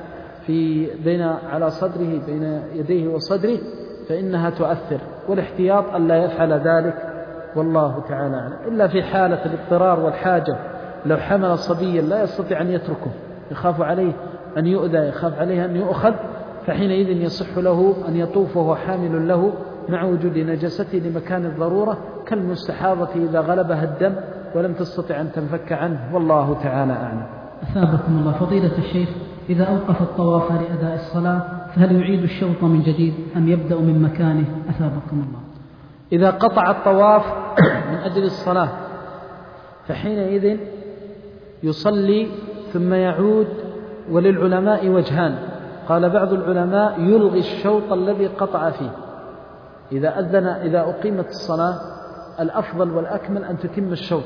على صدره بين يديه وصدره فإنها تؤثر، والاحتياط ألا يفعل ذلك، والله تعالى أعلم. إلا في حالة الاضطرار والحاجة، لو حمل صبيا لا يستطيع أن يتركه، يخاف عليه أن يؤذى، يخاف عليه أن يؤخذ، فحينئذ يصح له أن يطوف وهو حامل له مع وجود نجاسته لمكان الضرورة، كالمستحاضة إذا غلبها الدم ولم تستطع أن تنفك عنه، والله تعالى أعلم. أثابكم الله فضيلة الشيخ، إذا أوقف الطواف لأداء الصلاة فهل يعيد الشوط من جديد أم يبدأ من مكانه؟ أثابكم الله. إذا قطع الطواف من أجل الصلاة فحينئذ يصلي ثم يعود، وللعلماء وجهان. قال بعض العلماء يلغي الشوط الذي قطع فيه، إذا أقيمت الصلاة الأفضل والأكمل أن تتم الشوط،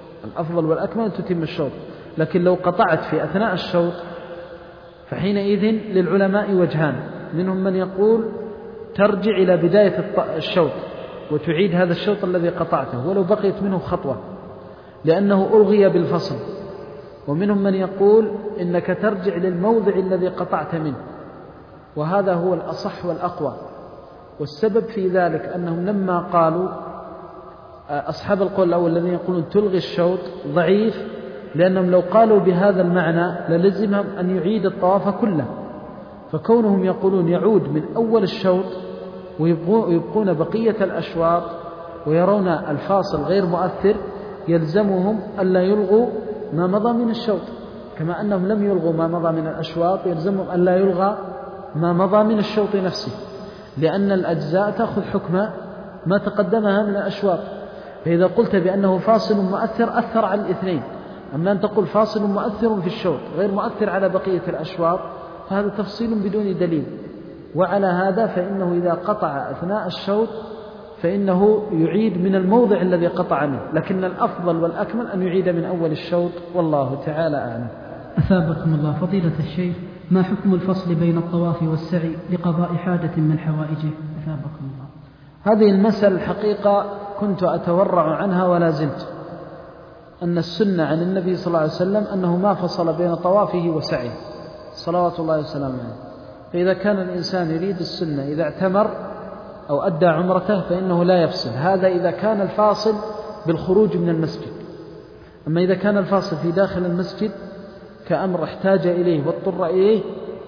لكن لو قطعت في أثناء الشوط فحينئذ للعلماء وجهان، منهم من يقول ترجع إلى بداية الشوط وتعيد هذا الشوط الذي قطعته ولو بقيت منه خطوة لأنه ألغي بالفصل، ومنهم من يقول إنك ترجع للموضع الذي قطعت منه، وهذا هو الأصح والأقوى. والسبب في ذلك أنهم لما قالوا أصحاب القول الأول الذين يقولون تلغي الشوط ضعيف، لأنهم لو قالوا بهذا المعنى للزمهم أن يعيد الطواف كله، فكونهم يقولون يعود من أول الشوط ويبقون بقية الأشواط ويرون الفاصل غير مؤثر، يلزمهم ألا يلغوا ما مضى من الشوط، كما أنهم لم يلغوا ما مضى من الأشواط يلزمهم ألا يلغى ما مضى من الشوط نفسه، لأن الأجزاء تأخذ حكم ما تقدمها من الأشواط. فإذا قلت بأنه فاصل مؤثر أثر على الاثنين، أما أن تقول فاصل مؤثر في الشوط غير مؤثر على بقية الأشواط فهذا تفصيل بدون دليل. وعلى هذا فإنه إذا قطع أثناء الشوط فإنه يعيد من الموضع الذي قطع منه، لكن الأفضل والأكمل أن يعيد من أول الشوط، والله تعالى أعلم. أثابكم الله فضيلة الشيخ، ما حكم الفصل بين الطواف والسعي لقضاء حاجة من حوائجه؟ أثابكم الله. هذه المسألة الحقيقة كنت أتورع عنها ولا زلت، أن السنة عن النبي صلى الله عليه وسلم أنه ما فصل بين طوافه وسعيه صلوات الله وسلامه عليه. فإذا كان الإنسان يريد السنة إذا اعتمر أو أدى عمرته فإنه لا يفصل، هذا إذا كان الفاصل بالخروج من المسجد. أما إذا كان الفاصل في داخل المسجد كأمر احتاج إليه واضطر إليه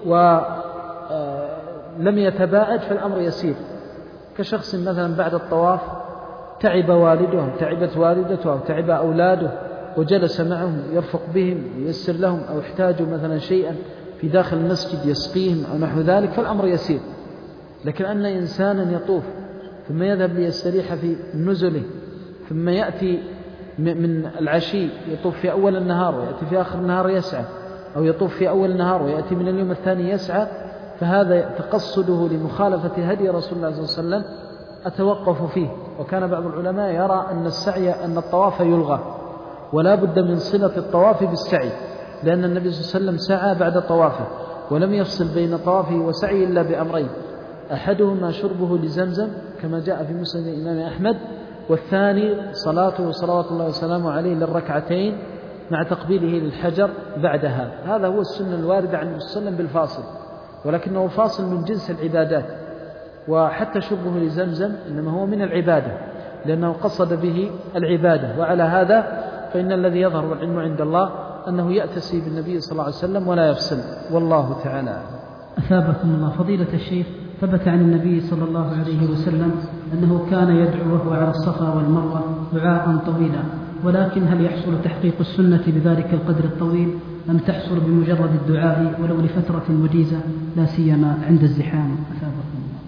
ولم يتباعد فالأمر يسير، كشخص مثلا بعد الطواف تعب والده أو تعبت والدته أو تعب أولاده وجلس معهم يرفق بهم وييسر لهم، أو احتاجوا مثلا شيئا في داخل المسجد يسقيهم أو نحو ذلك فالأمر يسير. لكن أن إنسانا يطوف ثم يذهب ليستريح في نزله ثم يأتي من العشي يطوف في أول النهار ويأتي في آخر النهار يسعى، أو يطوف في أول النهار ويأتي من اليوم الثاني يسعى، فهذا تقصده لمخالفة هدي رسول الله صلى الله عليه وسلم أتوقف فيه. وكان بعض العلماء يرى أن السعي أن الطواف يلغى ولا بد من صلة الطواف بالسعي، لأن النبي صلى الله عليه وسلم سعى بعد طوافه ولم يفصل بين طوافه وسعي إلا بأمرين، أحدهما شربه لزمزم كما جاء في مسند الإمام أحمد، والثاني صلاته صلوات الله وسلامه عليه للركعتين مع تقبيله للحجر بعدها. هذا هو السنة الواردة عن النبي صلى الله عليه وسلم بالفاصل، ولكنه فاصل من جنس العبادات. وحتى شربه لزمزم إنما هو من العبادة لأنه قصد به العبادة. وعلى هذا فإن الذي يظهر والعلم عند الله أنه يأتسي بالنبي صلى الله عليه وسلم ولا يفصل، والله تعالى أعلم. أثابكم الله فضيلة الشيخ، ثبت عن النبي صلى الله عليه وسلم أنه كان يدعو وهو على الصفا والمروة دعاء طويلا، ولكن هل يحصل تحقيق السنة بذلك القدر الطويل أم تحصل بمجرد الدعاء ولو لفترة وجيزة لا سيما عند الزحام؟ أثابكم الله.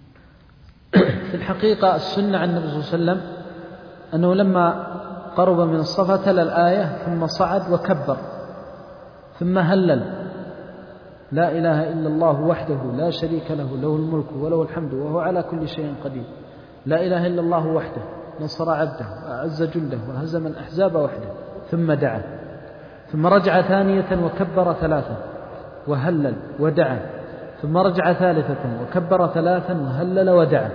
في الحقيقة السنة عن النبي صلى الله عليه وسلم أنه لما قرب من الصفا تلا الآية ثم صعد وكبر ثم هلل لا إله إلا الله وحده لا شريك له له الملك وله الحمد وهو على كل شيء قدير، لا إله إلا الله وحده نصر عبده وأعز جنده وهزم الأحزاب وحده، ثم دعا، ثم رجع ثانية وكبر ثلاثا وهلل ودعا، ثم رجع ثالثة وكبر ثلاثا وهلل ودعا،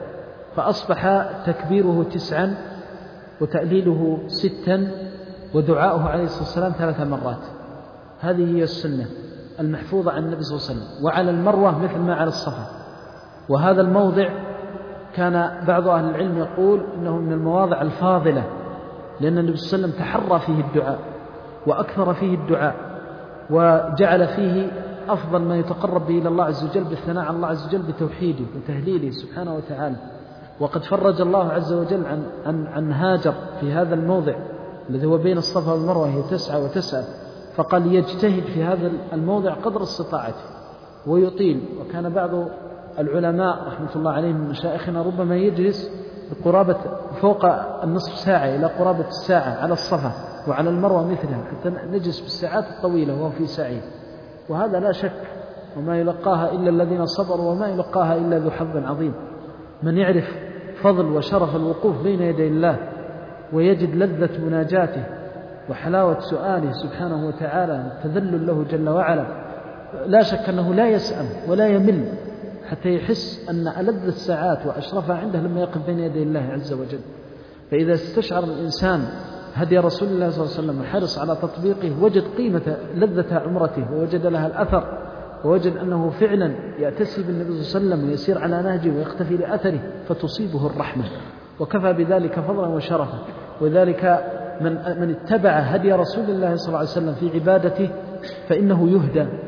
فأصبح تكبيره 9 وتأليله 6 ودعاؤه عليه الصلاة والسلام 3 مرات. هذه هي السنة المحفوظة عن النبي صلى الله عليه وسلم. وعلى المروة مثل ما على الصفا. وهذا الموضع كان بعض أهل العلم يقول إنه من المواضع الفاضلة، لأن النبي صلى الله عليه وسلم تحرى فيه الدعاء وأكثر فيه الدعاء وجعل فيه أفضل ما يتقرب به إلى الله عز وجل بالثناء على الله عز وجل بتوحيده وتهليله سبحانه وتعالى. وقد فرج الله عز وجل عن هاجر في هذا الموضع الذي هو بين الصفا والمروة، هي 9 و9، فقال يجتهد في هذا الموضع قدر استطاعته ويطيل. وكان بعض العلماء رحمة الله عليهم من مشايخنا ربما يجلس بقرابة فوق النصف ساعة إلى قرابة الساعة على الصفا، وعلى المروة مثلها، حتى نجلس بالساعات الطويلة وهو في سعيه. وهذا لا شك وما يلقاها إلا الذين صبروا وما يلقاها إلا ذو حظ عظيم. من يعرف فضل وشرف الوقوف بين يدي الله ويجد لذة مناجاته وحلاوة سؤاله سبحانه وتعالى تذلل له جل وعلا، لا شك أنه لا يسأم ولا يمل حتى يحس أن ألذ الساعات وأشرفها عنده لما يقف بين يدي الله عز وجل. فإذا استشعر الإنسان هدي رسول الله صلى الله عليه وسلم وحرص على تطبيقه وجد قيمة لذة عمرته ووجد لها الأثر، ووجد أنه فعلا يأتسي بالنبي صلى الله عليه وسلم ويسير على نهجه ويختفي لأثره، فتصيبه الرحمة، وكفى بذلك فضلا وشرفا. وذلك من اتبع هدي رسول الله صلى الله عليه وسلم في عبادته فإنه يهدى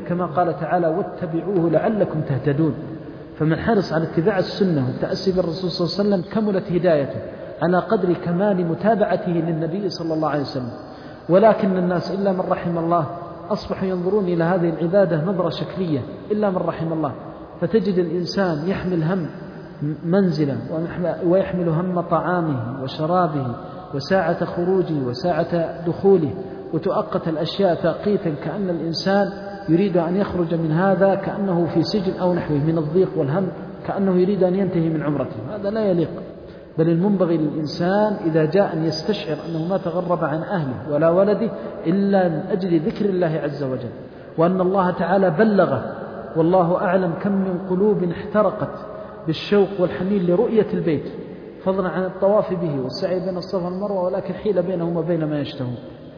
كما قال تعالى واتبعوه لعلكم تهتدون. فمن حرص على اتباع السنة والتأسي بالرسول صلى الله عليه وسلم كملت هدايته على قدر كمال متابعته للنبي صلى الله عليه وسلم. ولكن الناس إلا من رحم الله أصبحوا ينظرون إلى هذه العبادة نظرة شكلية إلا من رحم الله، فتجد الإنسان يحمل هم منزله ويحمل هم طعامه وشرابه وساعة خروجه وساعة دخوله، وتؤقت الأشياء تأقيتا كأن الإنسان يريد أن يخرج من هذا كأنه في سجن أو نحوه من الضيق والهم، كأنه يريد أن ينتهي من عمرته. هذا لا يليق، بل المنبغي للإنسان إذا جاء أن يستشعر أنه ما تغرب عن أهله ولا ولده إلا من أجل ذكر الله عز وجل، وأن الله تعالى بلغه، والله أعلم كم من قلوب احترقت بالشوق والحنين لرؤية البيت، فضلا عن الطواف به والسعي بين الصفا والمروة، ولكن حيل بينهم وبين ما يشتهون،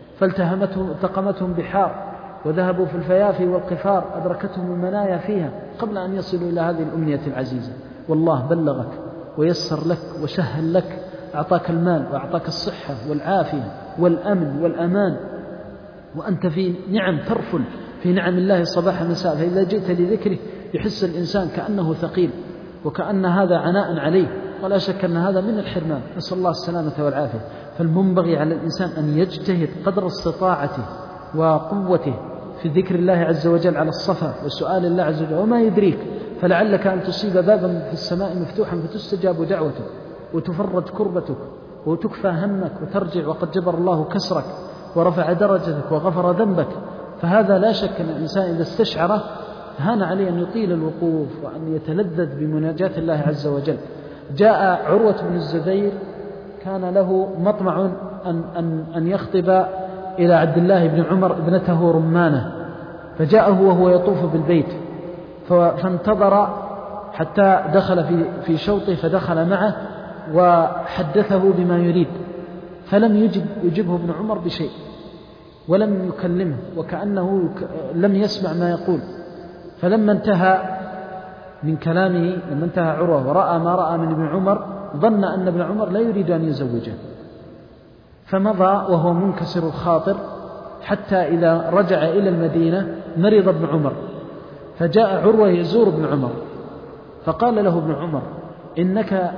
فالتقمتهم بحار وذهبوا في الفيافي والقفار، أدركتهم المنايا فيها قبل أن يصلوا إلى هذه الأمنية العزيزة. والله بلغك ويسر لك وسهل لك، أعطاك المال وأعطاك الصحة والعافية والأمن والأمان، وأنت في نعم ترفل في نعم الله صباح مساء. فإذا جئت لذكره يحس الإنسان كأنه ثقيل وكأن هذا عناء عليه، ولا شك أن هذا من الحرمان، نسأل الله السلامة والعافية. فالمنبغي على الإنسان أن يجتهد قدر استطاعته وقوته في ذكر الله عز وجل على الصفا وسؤال الله عز وجل. وما يدريك فلعلك أن تصيب بابا في السماء مفتوحا فتستجاب دعوتك وتفرج كربتك وتكفى همك وترجع وقد جبر الله كسرك ورفع درجتك وغفر ذنبك. فهذا لا شك أن الإنسان إذا استشعره هان عليه أن يطيل الوقوف وأن يتلذذ بمناجاة الله عز وجل. جاء عروة بن الزبير كان له مطمع أن يخطب إلى عبد الله بن عمر ابنته رمانة، فجاءه وهو يطوف بالبيت فانتظر حتى دخل في شوطه، فدخل معه وحدثه بما يريد، فلم يجبه ابن عمر بشيء ولم يكلمه وكأنه لم يسمع ما يقول. فلما انتهى من كلامه، لما انتهى عروة ورأى ما رأى من ابن عمر، ظن أن ابن عمر لا يريد أن يزوجه، فمضى وهو منكسر الخاطر حتى إذا رجع إلى المدينة مرض ابن عمر، فجاء عروة يزور ابن عمر، فقال له ابن عمر إنك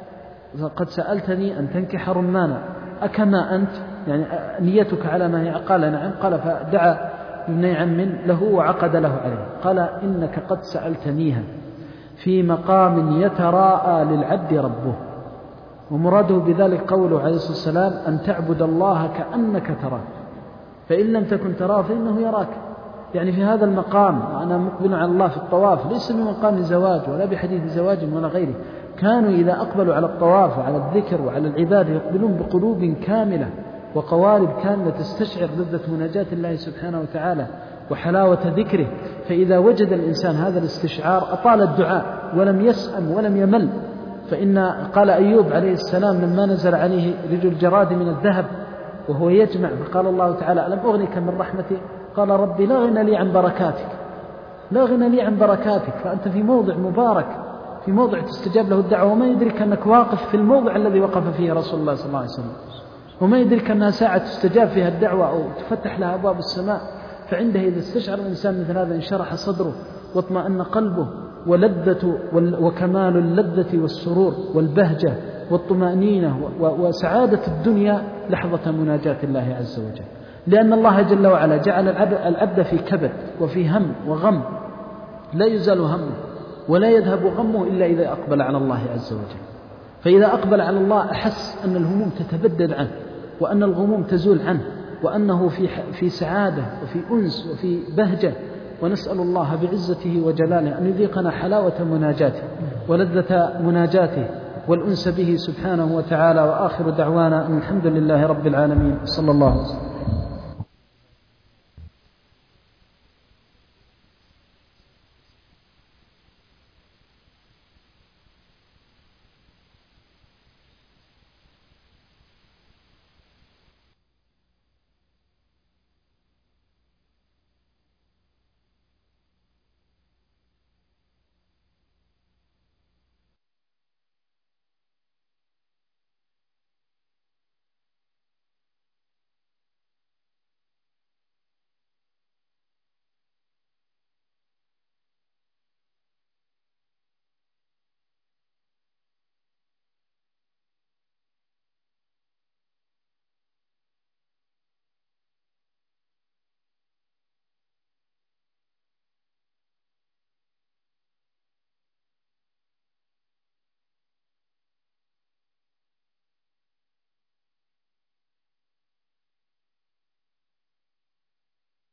قد سألتني أن تنكح رمانة أكما أنت، يعني نيتك على ما هي؟ قال نعم. قال فدعا ابن عم له وعقد له عليه. قال إنك قد سألتنيها في مقام يتراءى للعبد ربه، ومراده بذلك قوله عليه الصلاة والسلام أن تعبد الله كأنك تراه، فإن لم تكن تراه فإنه يراك. يعني في هذا المقام أنا مقبل على الله في الطواف ليس بمقام زواج ولا بحديث زواج ولا غيره، كانوا إذا أقبلوا على الطواف وعلى الذكر وعلى العبادة يقبلون بقلوب كاملة وقوالب كاملة تستشعر لذة مناجاة الله سبحانه وتعالى وحلاوة ذكره. فإذا وجد الإنسان هذا الاستشعار أطال الدعاء ولم يسأم ولم يمل. فإن قال أيوب عليه السلام لما نزل عليه رجل جراد من الذهب وهو يجمع، فقال الله تعالى ألم أغنك من رحمتي؟ قال ربي لا غنى لي عن بركاتك، لا غنى لي عن بركاتك. فأنت في موضع مبارك، في موضع تستجاب له الدعوة، وما يدرك أنك واقف في الموضع الذي وقف فيه رسول الله صلى الله عليه وسلم، وما يدرك أنها ساعة تستجاب فيها الدعوة أو تفتح لها أبواب السماء. فعنده إذا استشعر الإنسان مثل هذا انشرح صدره واطمأن قلبه، ولذة وكمال اللذة والسرور والبهجة والطمأنينة وسعادة الدنيا لحظة مناجاة الله عز وجل. لأن الله جل وعلا جعل العبد في كبد وفي هم وغم، لا يزال همه ولا يذهب غمه إلا إذا أقبل على الله عز وجل. فإذا أقبل على الله أحس أن الهموم تتبدد عنه وأن الغموم تزول عنه وأنه في سعادة وفي أنس وفي بهجة. ونسأل الله بعزته وجلاله أن يذيقنا حلاوة مناجاته ولذة مناجاته والأنس به سبحانه وتعالى. وآخر دعوانا أن الحمد لله رب العالمين، صلى الله عليه وسلم.